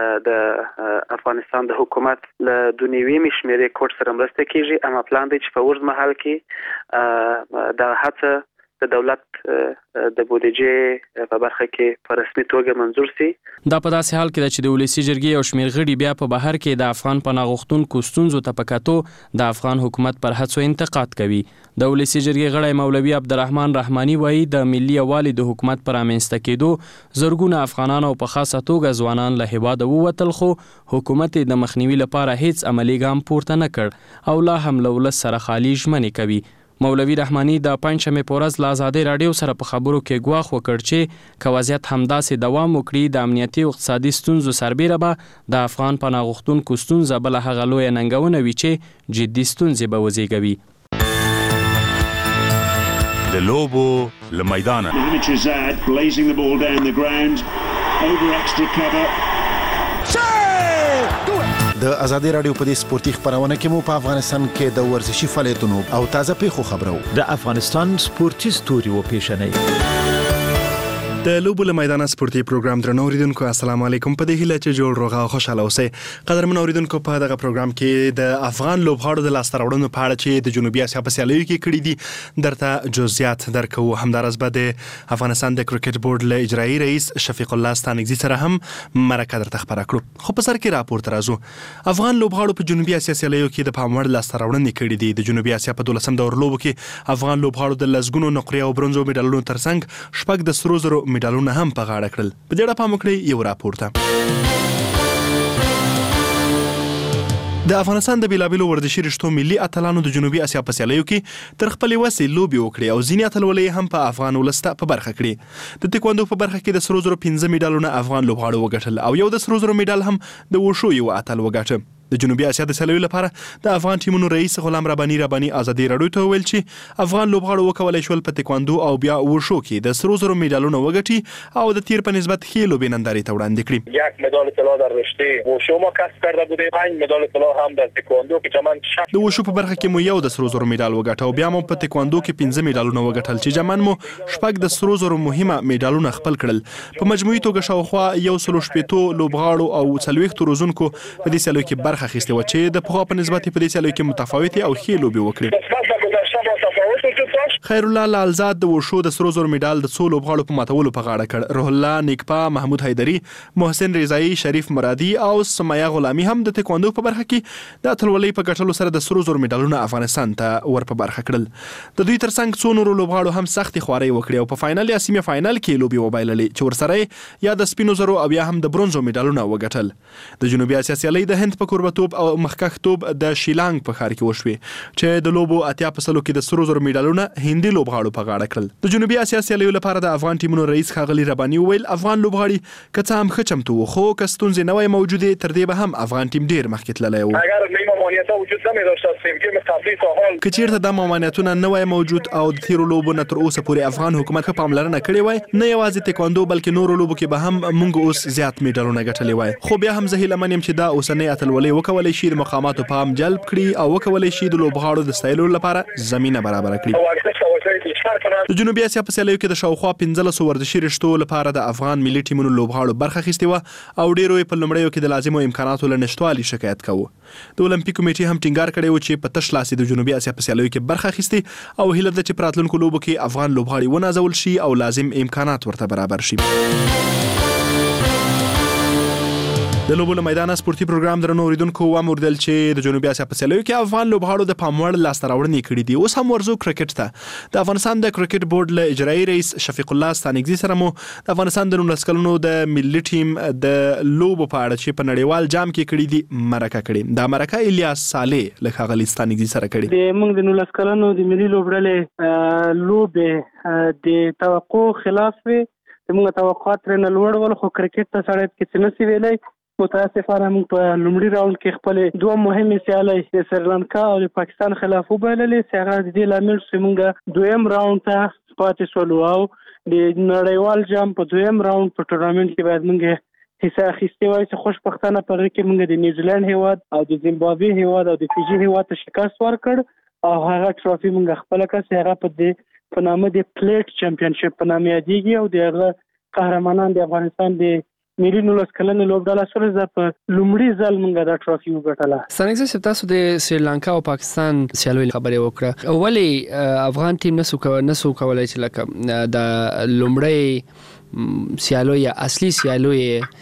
د افغانستان د حکومت له 2.5 شمیرې کوټ سره مرسته کیږي، اما پلان دی چې په اوږد مهال کې د هڅه د دولت د بودیجې په برخه کې په رسمي توګه منظور شي. دا په داسې حال کې چې د ولسی جرګې او شمیر غړي بیا په بهر کې د افغان پناه غوښتونکو ستونزو ته په کتو د افغان حکومت پر هڅو انتقاد کوي. د ولسی جرګې غړی مولوي عبدالرحمن رحماني وایي د ملي یووالي د حکومت پر رامنځته کېدو زرګونه افغانان او په خاصه توګه ځوانان له هیواده ووتل، خو حکومت د مخنیوي لپاره هیڅ عملی ګام پورته نه کړ او لا هم له ولس سره خالي ژمنې کوي. مولوي رحماني د پنځشنبې په ورځ له ازادۍ راډیو سره په خبرو کې ګواښ وکړ چې که وضعیت همداسې دوام وکړي د امنیتي او اقتصادي ستونزو سربیره به د افغان پناه غوښتونکو ستونزه بله هغه لویه ننګونه وي چې جدي ستونزې به وزېږوي. د لوبو له میدانه د ازادي رادیو په دې سپورتي خبرونه کې مو په افغانستان کې د ورزشي فعالیتونو او تازه پیښو خبرو د افغانستان سپورتي ستوري و پیښنې د لوبو له میدان سپورتي پروګرام درنو اوریدونکو السلام علیکم. په دې هیله چې جوړ روغه او خوشاله اوسئ. قدرمن اوریدونکو په دغه پروګرام کې د افغان لوبغاړو د لاسته راوړنو په اړه چې د جنوبي اسیا په سیالیو کې کړي دي درته جزئیات درکو. همدارس به د افغانستان د کرکټ بورډ له اجرایي رئیس شفیق الله ستانکزي سره هم مرکه درته خبره کړو. خو په سر کې راپور ترازو افغان لوبغاړو په جنوبي اسیا سیالیو کې د پاموړ لاسته راوړنې کړي دي. د جنوبي اسیا په 12م دور لوبو کې افغان لوبغاړو د لسګونو نقرې او برونزو میډالونو ترڅنګ شپږ د سرو زرو میډالونه هم په غاړه کړل. په دې اړه پام وکړئ یو راپور ته. د افغانستان د بیلابیلو ورزشي رشتو ملي اتلانو د جنوبي اسیا په سیالیو کې تر خپل وسې لوبي وکړي او ځینې اتلولۍ هم په افغان ولسته په برخه کړي. د تکواندو په برخه کې د سرو زرو 15 میډالونه افغان لوبغاړو وګټل او یو د سرو زرو میډال هم د وشو یو اتل وګټه. د جنوبي اسیا د سیالیو لپاره د افغان ټیمونو رئیس غلام رباني ازادي راډیو ته ویل چې افغان لوبغاړو وکولای شول په تکواندو او بیا وشو کې د سرو زرو میډالونه وګټي او د تیر په نسبت ښه لوبې نندارې ته وړاندې کړي. یک مدال طلا در رشته وشو ما کسب کرده بودیم، 5 مدال طلا هم در تکواندو که جمن د وشو په برخه کې مو یو د سرو زرو میډال وګټه او بیا مو په تکواندو کې 15 میډالونه وګټل چې جمن مو شپږ د سرو زرو مهمه میډالونه خپل کړل. په مجموعي توګه شاوخوا 170 لوبغاړو او 40 روزونکو په دې سیالیو کې برخه اخیستې و چې د پخوا په نسبت په دې سیالیو کې متفاوتې او ښې لوبې وکړې. خیر الله لالزاد د وشو د سرو زرو میډال د څو لوبغاړو په ماتولو په غاړه کړ. روح الله نیکپا، محمود حیدری، محسن رضایی، شریف مرادي او سمیا غلامی هم د تکواندو په برخه کې د اتلولۍ په ګټلو سره د سرو زرو میډالونه افغانستان ته ور په برخه کړل. د دوی ترڅنګ څو نورو لوبغاړو هم سختې خوارۍ وکړې او په فائنل یا سیمه فائنل کې لوبې وبایللې چې ورسره یا د سپینو زرو او یا هم د برونزو میډالونه وګټل. د جنوبي اسیا سیالۍ د هند په کوربتوب او مخکښتوب د شیلانګ په ښار کې وشوې چې د لوبو 80% کې د سرو زرو میډالونه هندي لوبغاړو په غاړه کړل. د جنوبي اسیا سیالیو لپاره د افغان ټیمونو رئیس ښاغلي رباني ویل افغان لوبغاړي که څه هم ښه چمتو وو خو که ستونزې نه وای موجودې تر دې به هم افغان ټیم ډیر مخکې تللی و. که چیرته دا ممانعتونه نه وای موجود او د تیرو لوبو نه تر اوسه پورې افغان حکومت ښه پاملرنه کړې وای نه یوازې تکواندو بلکې نورو لوبو کې به هم موږ اوس زیات میډالونه ګټلي وای. خو بیا هم زه هیله من یم چې دا اوسنۍ اتلولۍ وکولی شي د مقاماتو پام جلب کړي او وکولی شي د لوبغاړو د ستایلو لپاره زمینه برابره کړي. د جنوبي اسیا په سیالیو کې د شاوخوا 15 ورزشي رشتو لپاره د افغان ملي ټیمونو لوبغاړو برخه اخیستې وه او ډیرو په لومړیو کې د لازمو امکاناتو له نشتوالي شکایت کوو. د اولمپیک کمیټې هم ټینګار کړی و چې په تش لاس د جنوبي اسیا په سیالیو کې برخه اخیستې او هیله ده چې په راتلونکو لوبو کې افغان لوبغاړي ونازول شي او لازم امکانات ورته برابر شي. د لوبو له میدانه سپورتي پروګرام درنو اوریدونکو واموردل چې د جنوبي اسیا په سیالیو کې افغان لوبغاړو د پام وړ لاسته راوړنې کړې دي. اوس هم ورزو کرکټ ته د افغانستان د کرکټ بورډ له اجرایي رئیس شفیق الله ستانګزي سره مو د افغانستان د 19 کلونو د ملي ټیم د لوبو په اړه چې په نړیوال جام کې کړي دي مرکه کړي. دا مرکه الیاس صالح له ښاغلي ستانګزي سره کړي. د موږ د 19 کلونو د ملي لوبډلې لوبې د توقع خلاف وي. موږ توقعات نه لوړ ول خو کرکټ ته سره کې څه ویلای متاسفانه موږ په لومړي راوند کې خپل دوه مهمې سیالۍ د سریلانکا او د پاکستان خلاف وبایللې چې هغه د دې لامل چې موږ دویم راوند ته پاتې شولو او د نړیوال جام په دویم راوند په ټورنمنت کې باید موږ حصہ اخیستې وای چې خوشبختانه په هغه کې موږ د نیوزیلند هیواد او د زیمبابوې هیواد او د فیجی هیواد ته شکست ورکړ او هغه ټرافي موږ خپل کړ هغه په نامه د پلیټ چمپیونشپ په نامه یادېږي او د هغه قهرمانان د افغانستان د ملي 19 کلنې لوبډله سره ز په لومړي ځل موږ دا ټرافي وګټله. ستانګزي تاسو د سریلانکا او پاکستان سیالیو خبرې وکړه. ولی افغان ټیم نسو کولای چې لکه د لومړی سیالو یا اصلي سیالو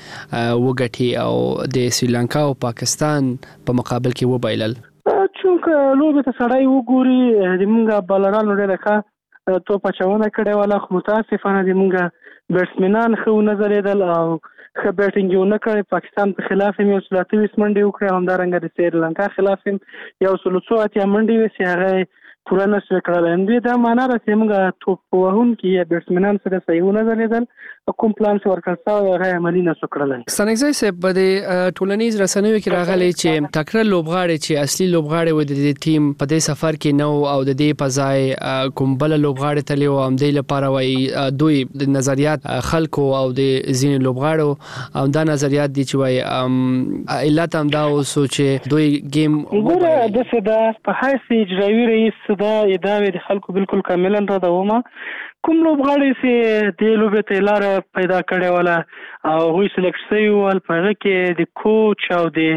وګټي او د سریلانکا او پاکستان په مقابل کې وبایلل؟ چونکه لوبه ته سړی وګوري د موږ بالرانو ډېر ښه توپ اچونه کړې ولا خو متاسفانه د موږ بیټسمنان خو نظریدل او ښه بیټینګ یو نه کړی. پاکستان په خلاف یې 128 منډې وکړې همدارنګه د سریلانکا خلاف یې 180 منډې وسې هغه پوره نشو کړل. دې دا معنا را چې موږ توپ وهونکي یا بیټسمنان سره صحیح نظریدل کوم پلان څو ورکړ او هغه عملي نشو کړل. ستانګزي صاحب په دې ټولنیز رسنیو کې راغلي چې ټکر لوبغاړي چې اصلي لوبغاړي و د ټیم په دې سفر کې نو او د دې په ځای کوم بل لوبغاړي تللی و هم دې لپاره وایي دوی د نظریات خلکو او د ځینې لوبغاړو او دا نظریات دي چې وایي علت هم دا اوسو چې دوی گیم ګوره د څه په حیث اجرایي رئیس دا ادارې د خلکو بالکل کاملا را دومه کوم لوبغاړي چې د لوبې ته لار پیدا کړې ولا او هغوی سلیکټ شوي ول په هغه کې د کوچ او د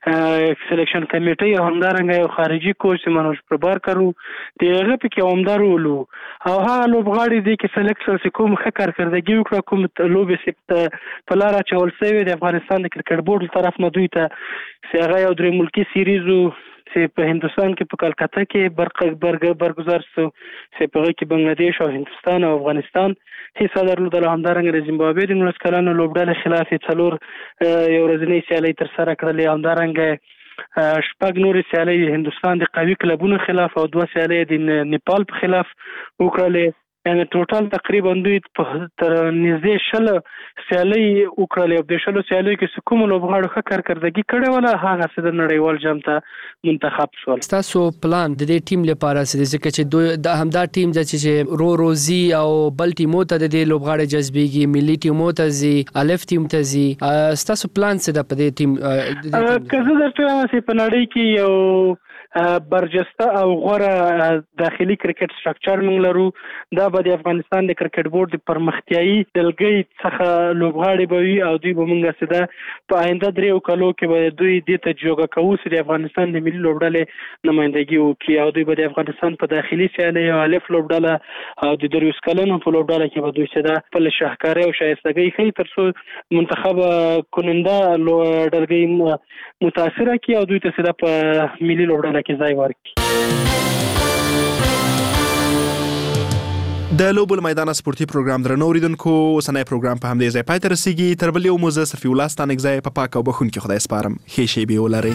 سلیکشن کمیټې همدارنګه یو خارجي کوچ منوج پربارکر د هغه پکې همدار ولو او هغه لوبغاړي دي چې سلیکټ شوي کوم ښه کارکردګي وکړه کوم لوبې په لار اچول شوي د افغانستان د کرکټ بورډ طرف نه دوی ته چې هغه یو درې ملکي سیریزو چې په هندستان کې په کلکته کې برگزار شو چې په هغه کې بنگلاديش او هندستان او افغانستان حصہ درلودل. همدارنګه د زیمبابوې د 19 کلنو لوبډلې خلاف څلور یو ورځنۍ سیالۍ تر سره کړلې. همدارنګه شپږ نور سیالي هندستان د قوي کلبونو خلاف او 2 سیالي د نیپال په خلاف وکړلې. یعنی ټوټال تقریبا دوی تر نږدې 10 سیالي وکړلې. د 10 سیالي کې کوم لوبغاړو ښه کارکردګي کړې ولا هغه څه د نړیوال جام ته منتخب شول. تاسو پلان د دې ټیم لپاره څه ځکه چې دوی د همدا ټیم چې روزي او بل ټیمو ته د دې لوبغاړي جذبيږي، ملي ټیمو ته زی، الف ټیم ته زی، تاسو پلان څه د دې ټیم کزه درته وایم چې په نړۍ کې یو برجسته او غوره داخلي کرکټ سټرکچر موږ لرو. دا به د افغانستان د کرکټ بورډ د پرمختیايي دلګۍ څخه لوبغاړي به وي او دوی به موږ سره په آینده 3 کالو کې به دوی د تجربه کوي چې د افغانستان د ملي لوبډلې نمائندګي وکړي او دوی به د افغانستان په داخلي سیالي او الف لوبډله او د 30 کلونو په لوبډله کې به دوی سره خپل شاهکاري او شایستګي ښيي ترڅو منتخب کننده لوبډلګي متاثره کی او دوی ته سره په ملي لوبډله کې ځای ورکړي. د لوبل میدان سپورتي پروګرام درنو ریدونکو اوسنۍ پروګرام په همدې ځای پای ته رسیږي. تر بل یو موزه صفي الله ستانک ځای په پاک او بخون کې خدای سپارم. ښې شیبې ولرئ.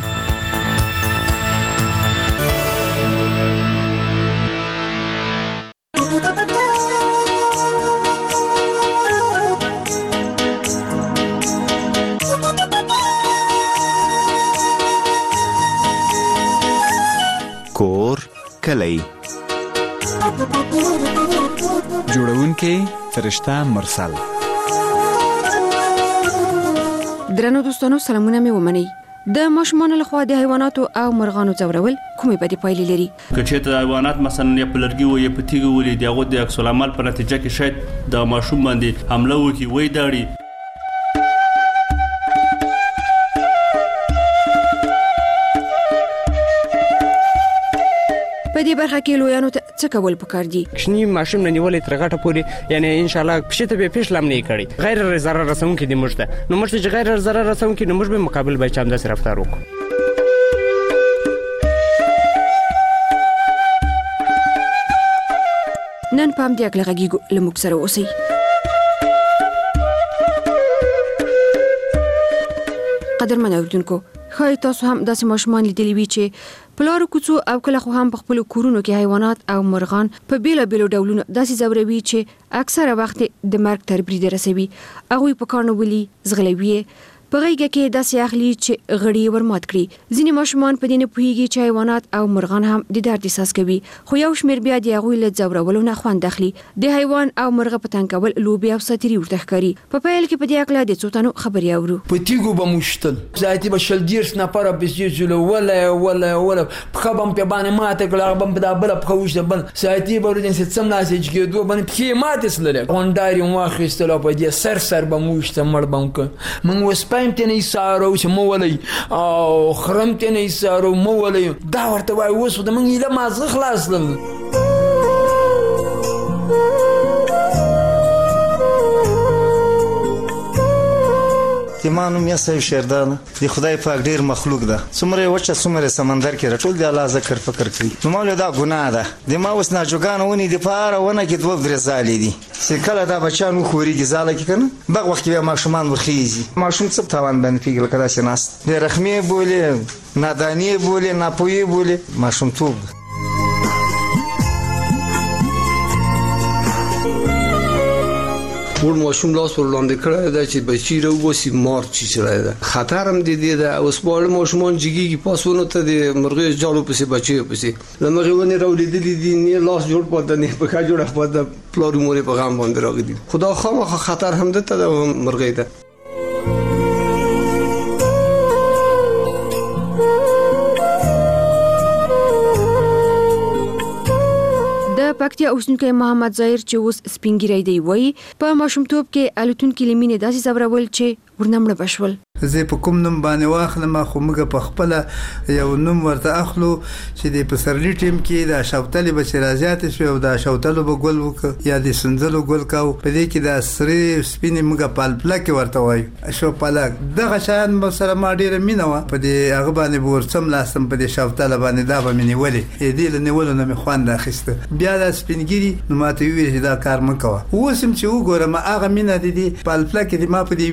کور کلی جوړونکې فرشته مرسل. درنو دوستانو سلامونه مې ومنئ. د ماشومانو لخوا د حیواناتو او مرغانو ځورول کومې بدې پایلې لري؟ که چېرته حیوانات مثلا یا په لرګي وي یا په تیږه ولي د هغو د عکس العمل په نتیجه کې شاید د ماشوم باندې حمله وکړي وی داړي. په دې برخه کې لویانو ته څه کول پکار دي؟ کشنی ماشوم نه نیولې تر غټه پورې یعنی ان شاء الله پښته به پېښ لم نه کړي غیر ضرر رسونکي دي مشته نو مشته چې غیر ضرر رسونکي نو مش به مقابل به چم داسې رفتار وکړو. نن پام دی اګلغږی لموږ سره اوسئ. قدرمن اوریدونکو خای تاسو هم داسې ماشومان لیدلی وي چې پلار کوڅو او کله خو هم په خپل کورونو کې حیوانات او مرغان په بیلا بیلو ډولونو داسې ځوروي چې اکثره وخت د مرګ تر برید رسوي. هغه په کارنو ولي زغلوي په غیږ کې داسې اخلي چې غړي ورمات کړي. ځینې ماشومان په دې نه پوهیږي چې حیوانات او مرغان هم د درد احساس کوي خو یو شمیر بیا د هغوی له ځورولو نه خوند اخلي. د حیوان او مرغه په تنګ کول لوبې او ساتیري ورته ښکاري. په پیل کې په دې اړه د څو تنو خبرې اورو. په تیګو به مشتل ذاتي به شل دیرس نفره بسیجلو ولا بخبم په باندې ماته کړه بم په دابل په خوښ بل ساتي به ورته سم ناسې چې دوه باندې په ماته سره غونډاري واخیستل په دې سر به مشته مړ بم من وسپایم ته نه سارو چې مو ولي او خرم ته نه سارو مو ولي دا ورته وای اوس د من له مازه خلاص لل. تیمانو میاسه شهردان دی خدای پاک ډیر مخلوق ده څومره وچه څومره سمندر کې راټول دی الله ذکر فکر کوي نو مولا دا ګناه ده د ما اوس نه جوګان ونی دی پاره ونه کې دوه درې زالې دي چې کله دا بچانو خوريږي زاله کې کنه بغ وخت به ماشومان ورخیزي ماشوم څه تاوان باندې پیګل کړه چې ناس د رحمي بوله نادانی بوله ناپوی بوله ماشوم توب ور ماشوم لاس ور لاندې کړی دا چې بچی راوباسي مار چی چرای دا خطر هم دی دا اوس بول ماشومان جګیږي پاسونو ته د مرغې جالو پسې بچي پسې لمغه ونی راولېدلې دي نه لاس جوړ پد نه په کا جوړه پد پلارو مورې په غام باندې راغلي خدا خامخ خطر هم ده ته مرغې ده. د پکتیا اوسنکي محمد ظاهر چې اوس سپینګری دی وای په ماشومتوب کې الوتونکو لمینه داسې زبرول چې ورنمړ بشول. زه په کوم نوم باندې واخلم خو موږ په خپل یو نوم ورته اخلو چې د پسرلی ټیم کې د شوتلې بچ راځات شو او د شوتلو به ګل وک یا د سنځلو ګل کاو په دې کې د سری سپینې موږ پالپلا کې ورته وای شو پالک دغه شان سره ما ډیره مینه و په دې هغه باندې ورسم لاسم په دې شوتله باندې دا به مینه ولې دې له نیولو نه مې خوند اخیسته بیا د سپینګری نو ماته ویل چې دا کار مکوه اوسم چې وګورم هغه مینه دي پالپلا کې ما په دې وینه کې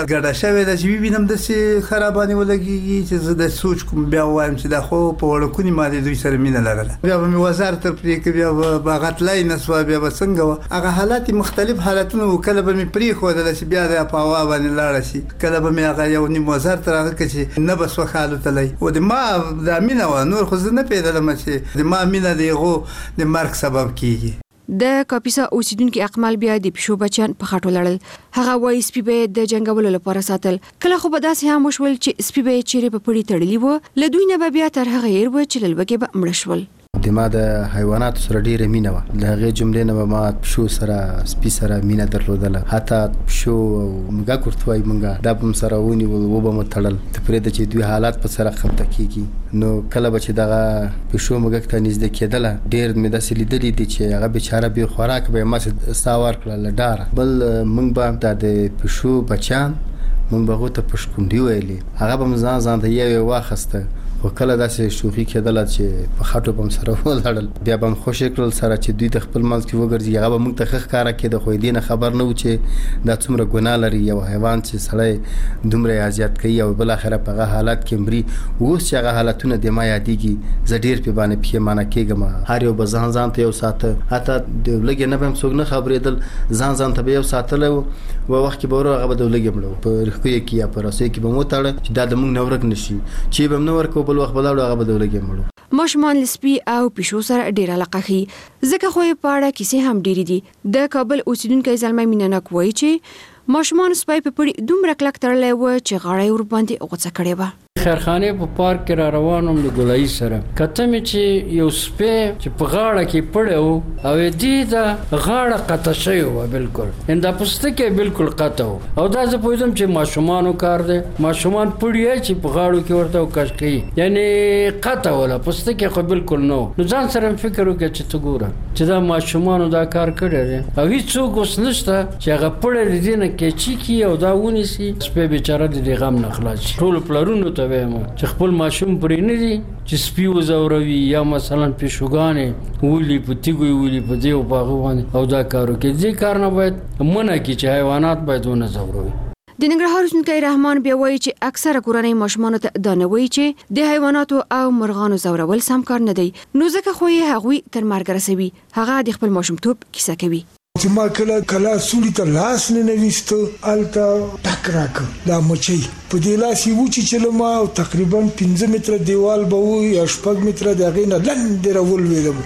ګډه شوې ده چې وینم د سي خرابانه ولګي چې زه د سوچ کوم بیا وایم چې دا خو په وړکونی ماده دوی سره مینه لرله بیا به وزارت تر پرې کې بیا باغت لای نسوا بیا وسنګ هغه حالات مختلف حالتونه کله به مې پرې خو د بیا د پاوا باندې لاړ شي کله به مې هغه یو نیم وزارت راغی چې نه بس وخاله تلای و د ما د مینه و نور خو زه نه پیدلم چې د ما مینه دیغه د مرګ سبب کیږي د کاپیسا اوسیدونکو اقمال بیا د پښو بچان په خاطر لړل هغه وایي سپي به د جنگولو لپاره ساتل کله خو به داسې هم وشول چې سپي به چیرې په پړی تړلی و لدوی نه بیا تر هغه هیر و چې لږه به مړ شول د ما د حیوانات سره ډیره مینه و د هغه جملې نه ما پښو سره سپي سره مینه درلودله حتی پښو موږ کوړتوي موږ د بم سره ونی و به متړل ته پرې د چې دوی حالات په سره خپته کیږي نو کله به چې دغه پښو موږ ته نږدې کېدله ډیر مې داسې لیدلې دي چې هغه بیچاره به خوراک به ما ساوار کړل ډار بل موږ به د پښو بچان موږ به ته پښکونډي ویلې هغه به ځان ته یو واخسته او کله داسې شوخي کېدله چې په خاطر بم سره ولاړل بیا بم خوش کړل سره چې دوی د خپل منځ کې وګرځي هغه به موږ ته خخ کارا کې د خو دې نه خبر نه و چې دا څومره ګناه لري یو حیوان چې سړی دومره اذیت کوي او بل اخره په هغه حالت کې مري اوس چې هغه حالتونه د ما یادېږي زه ډیر په باندې پښیمانه کېږم هر یو ځان ته یو ساته حتی د لګي نه بم څوک نه خبرېدل ځان ته یو ساتل او وخت کې به هغه د لګي مړو په رخوي کې یا په راسي کې به مو تاړه چې دا د موږ نورک نشي چې به نو ورکو بل وخت بدل هغه بدل کېمړو ماشومان لسپي او پښو سره ډیر علاقه خي ځکه خو په اړه کیسه هم ډیری دي د کابل اوسیدونکو زلمه مینه کوي چې ماشومان سپي په پړي دومره کلک تړلې و چې غاړې ور باندې غوڅه کړې و خیرخانه په پارک کې را روانم د ګولای سره کته می چې یو سپي چې په غاړه کې پړو او دې دا غاړه قطه شوی و بالکل انده پستکه بالکل قطه او دا زه پوهیدم چې ماشومانو کار دی ماشومان پړی چې په غاړو کې ورته کش کوي یعنی قطه ولا پستکه خو بالکل نو ځان سره فکر وکړ چې ته ګوره چې دا ماشومانو دا کار کړی دی او هیڅوک اوس نشته چې هغه پړی دې نه کې چې کی او دا ونیسي سپي بیچاره دې غم نه خلاص ټول پلرونو ته چې خپل ماشوم پرې نه دي چې سپي وزوروي یا مثلا پښوګانې ولي پتیګوي ولي په دې او باغ باندې او دا کارو کې دې کار نه باید منع کی چې حیوانات باید ونه زوروي د ننګرهار اوسیدونکو رحمان بیا وایي چې اکثره کورنۍ ماشومان ته دا نه وایي چې د حیواناتو او مرغانو زورول سم کار نه دی نو ځکه خو یې هغوی تر مرګ رسوي هغه د خپل ماشومتوب کیسه کوي چې ما کله سولې ته لاس نه نويسته الته ټک راک دا مچي په دې لاس یو چې ما تقریبا 15 متره دیوال به وي یا 6 متره دغه نه لند رول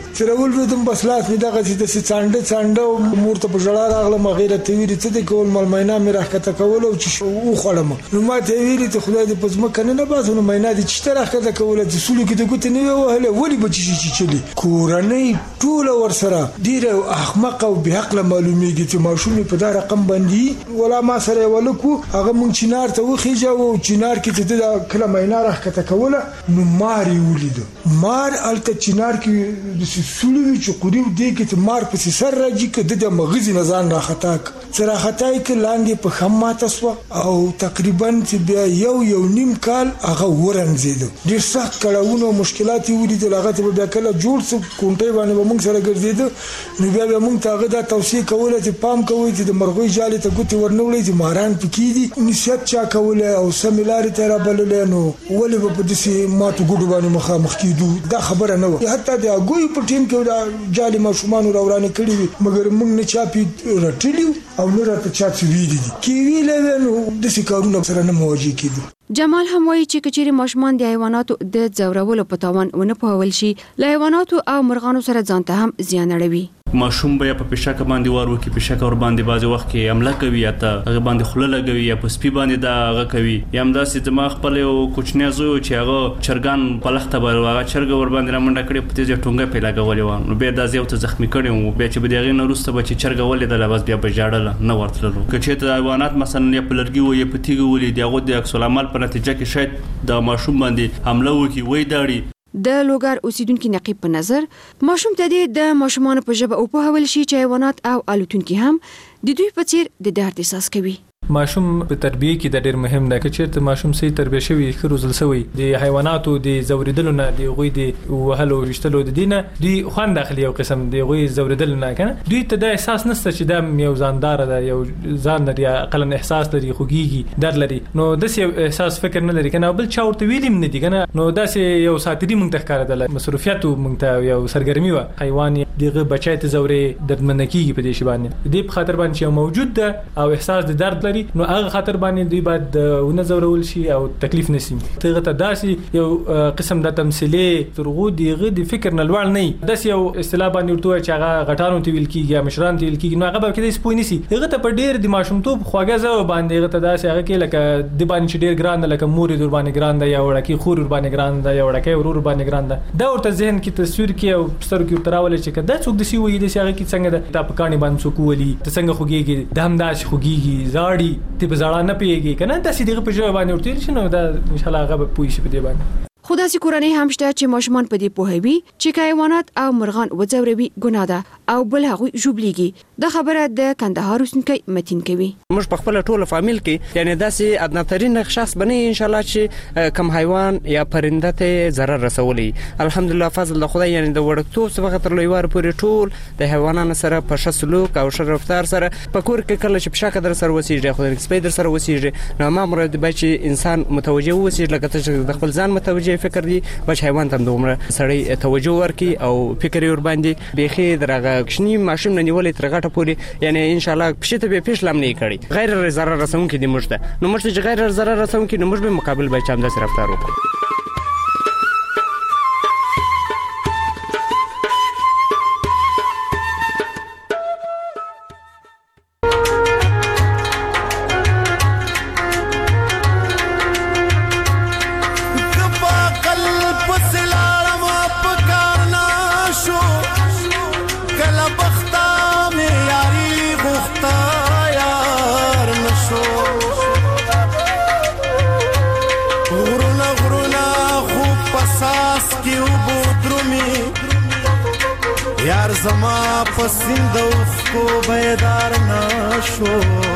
ویدم بس لاس می دغه چې څنډه مورته په جړه راغله ما غیره تویری ته د کول مال مینا می راکته کول او چې خړم نو ما ته ویلي ته خدای دې پزما کنه نه باسو مینا دې چې راکته کول چې سولې کې د ګوت نه وهله ولی بچی چلی کورنۍ ټول ور سره ډیره احمق او بهقل معلومیږي چې ماشومې په دا رقم باندې ولا ما سره ولکو هغه مونږ چینار ته وخیجه او چینار کې ته کله مینا راکته کوله نو ماري ولید مار الته چینار کې د سولوي چې قریب دی کې مار په سر راځي کې د مغز نه ځان راختا سره خدای کې لاندې په خمه تاسو او تقریبا چې بیا یو نیم کال هغه ورنځید ډیر سخت کړهونه مشکلات ولیدل هغه ته بیا کله جوړ څه کونټي باندې موږ سره ګرځید نو بیا موږ ته هغه دا توصيه کوله چې پام کوي چې د مرغوي جالي ته ګوتې ورنولې چې ماران پکې دي نسبت چا کوله او سمیلاري ته را بلل نو ولې په دې ماتو ګډو باندې مخامخ کیدو دا خبره نه و حتی د اګوي په ټیم کې دا جالي ماشومان راورانه کړی مګر موږ نه چاپی رټلیو او نه راته چاپی ویلي کی ویلې نو د سکارونو سره نه مواجه کیدو جمال هم وایي چې کچېری ماشومان د حیواناتو د زورولو په تاوان ونه پوهول شي له حیواناتو او مرغانو سره ځان ته هم زیان اړوي ماشوم به په پښه باندې وارو کې پښه ور باندې بازي وخت کې عمله کوي یا ته هغه باندې خوله لګوي یا په سپي باندې دا هغه کوي یا هم داسې دماغ خپل یو کوچنی زوی چې هغه چرګان په لخته بر هغه چرګ ور باندې رامنډه کړي په تیزه ټونګه پیلا غولې و نو به دا زیو ته زخمی کړي و به چې به دغه نه روسته به چې چرګ ولې د لباس بیا په جاړل نه ورتللو کچې ته حیوانات مثلا یا په لرګي و یا په تیګ ولې دغه د عکس العمل په نتیجه کې شاید د ماشوم باندې حمله وکي وای داړي د لوګر اوسیدونکو نقیب په نظر ماشوم ته د ماشومان په ژبه او په حواله شي چې حیوانات او الوتونکي هم د دوی په څیر د درد احساس کوي ماشوم په تربیه کې د ډېر مهم ده چې چیرته ماشوم صحیح تربیه شوی ښه روزل شوی د حیواناتو د زوریدلو نه د غوي د وهلو وشتلو د دینه دی خوان داخلي یو قسم د غوي زوریدل نه کنه دوی ته د احساس نشته چې دا یو ځاندار ده یو ځان لري عقل احساس لري خوږيږي در لري نو د احساس فکر نه لري کنه بل چا ورته ویلیم نه دي کنه نو دا یو ساتری مونږ ته ښکارېدل مصروفیت مونږ ته یو سرګرمي و حیوان دغه بچای ته زوري دردمنکیږي په دې شی باندې دې په خاطر باندې موجود ده او احساس د درد لري نو هغه خاطر باندې دوی باید ونه زورول شي او تکلیف نسی ته ته داسي یو قسم د تمثيلي ترغو دیغه د فکر نه لوړ نه داسي یو اصطلاح باندې ورته چې هغه غټانو ته ویل کیږي مشران ته ویل کیږي نو هغه به کې سپوی نسی هغه ته په ډیر د ماشومتوب خواږه زو باندې هغه ته داسي هغه کې لکه د باندې ډیر ګران لکه مور در باندې ګران ده یا وړکی خور باندې ګران ده یا وړکی ورور باندې ګران ده دا ورته ذهن کې تصویر کې او ستر کې تراول چې کدا څوک د سی وې د هغه کې څنګه ده تا په کاني باندې څوک ولي ته څنګه خوږيږي د همداس خوږيږي زاړي ته په زړه نه پیږي کنه داسې دغه په ژبه باندې ورته شنو دا ان شاء الله هغه به پوي شي په دې باندې خدا سي کورنۍ هم شته چې ماشومان په دې پوهوي چې حیوانات او مرغان وځوروي ګناه ده او بل هغه جوړيږي دا خبره د کندهار اوسنکي متین کوي موږ په خپل ټوله فامیل کې یعنی داسې ادناترین شخص بنئ ان شاء الله چې کم حیوان یا پرنده ته ضرر رسولي الحمدلله فضل خدای یعنی د وړکتوب څخه تر لوی وار پورې ټول د حیوانانو سره په ښه سلوک او ښه رفتار سره په کور کې کله چې پښه در سره وسیږي خو د سپیډر سره وسیږي نو ما مراد به چې انسان متوجه وسیږي لکه چې د خپل ځان متوجه فکر دی بچ حیوان ته دومره سړی توجه ورکي او فکر ور باندې بيخي درغه کښنی ماشوم نه نیولې ترغه پوري یعنی ان شاء الله پښته به پیش لم نه کړي غیر ضرر رسون کې دی مشته نو مشته چې غیر ضرر رسون کې نو مش به مقابل به چم د رفتار وکړي یار زما پسند اوس کو بیدار نشو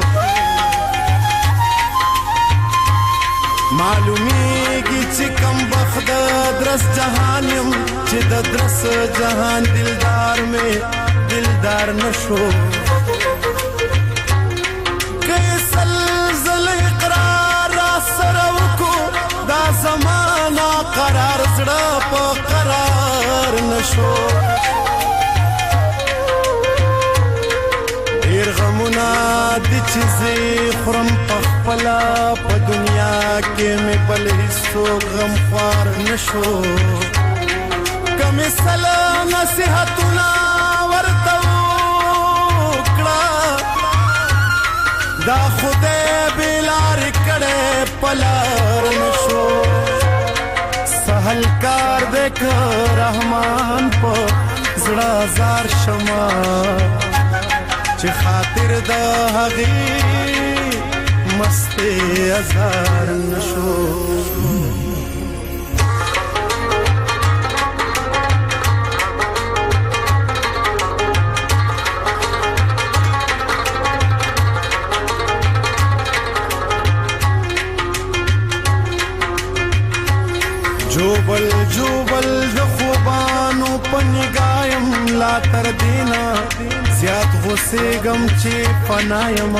معلومیږي چې کم بخت درس جهانم چې د درس جهان دلدار مې دلدار نشو کیسل زل اقرار را سره وکړو دا زمانہ قرار زړه په قرار نشو غمونه د چیزې خورم په خپله په دنیا کې مې بل هیڅوک غمخوار نشو که مې سل نصیحتونه ورته وکړه دا خدای بې لارې کړی په لار نشو سهل کار دی که رحمان په زړه زار شمه چې خاطر د هغې مستې ازار نشو جوبل جوبل د خوبانو په نگایم لا تر دینا زیات غوسېږم چې فنا یمه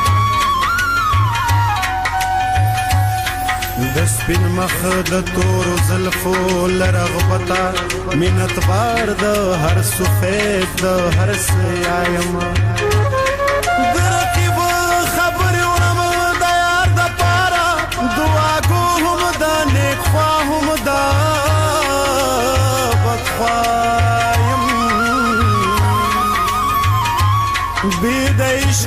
د سپین مخ د تورو زلفو له رغبته مینت بار د هر سفید د هر سیا یمه د رقیب خبرې وړم د یار دپاره دعاګو هم د نیک خوا هم د بدخوا بید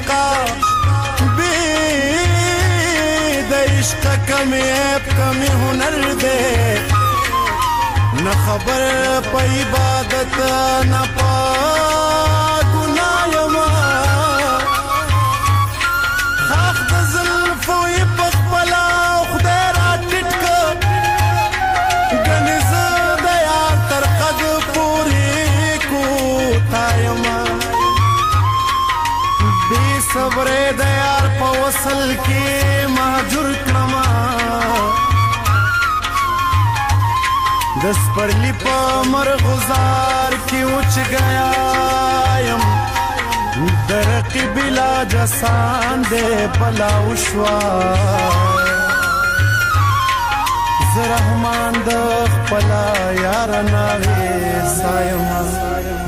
عشقا کمی عیب کمی هنر دے نہ خبر پا عبادت نہ پا گناہ یما خاک دا زلفوی پخپلا خدای را ٹٹکا گنز دیار تر قد پوری کو تایما زبره د یار په وصل کې مهجور کړما د سپرلی په مرغزار کې اوچ گیا یم درقی بلا جسان دے بلا وشوا زرحمان د خپلا یار ناوی سایم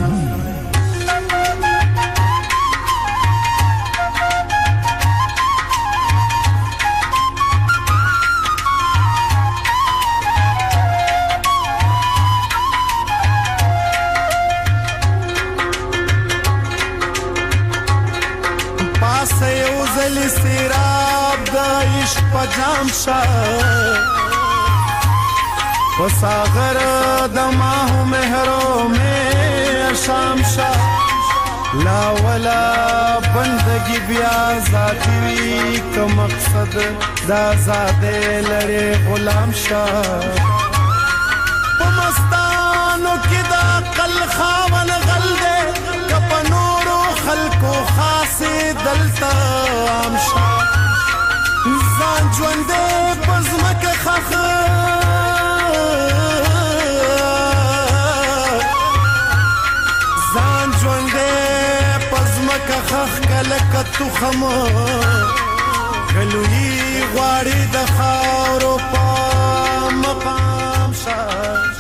سیراب دا عشق پا جام شا وساغر دماہو مہرو میں اشام شا لا ولا بندگی بیا ذاتی وی کا مقصد دا زادے لڑے غلام شا پمستانو کی دا قل خاون غل دے کپنورو خلقو خاصی دلتا آمشا زان جونده پزمک خخ زان جونده پزمک خخ کلکتو خم کلوی غواری د خاورو پا مقام شا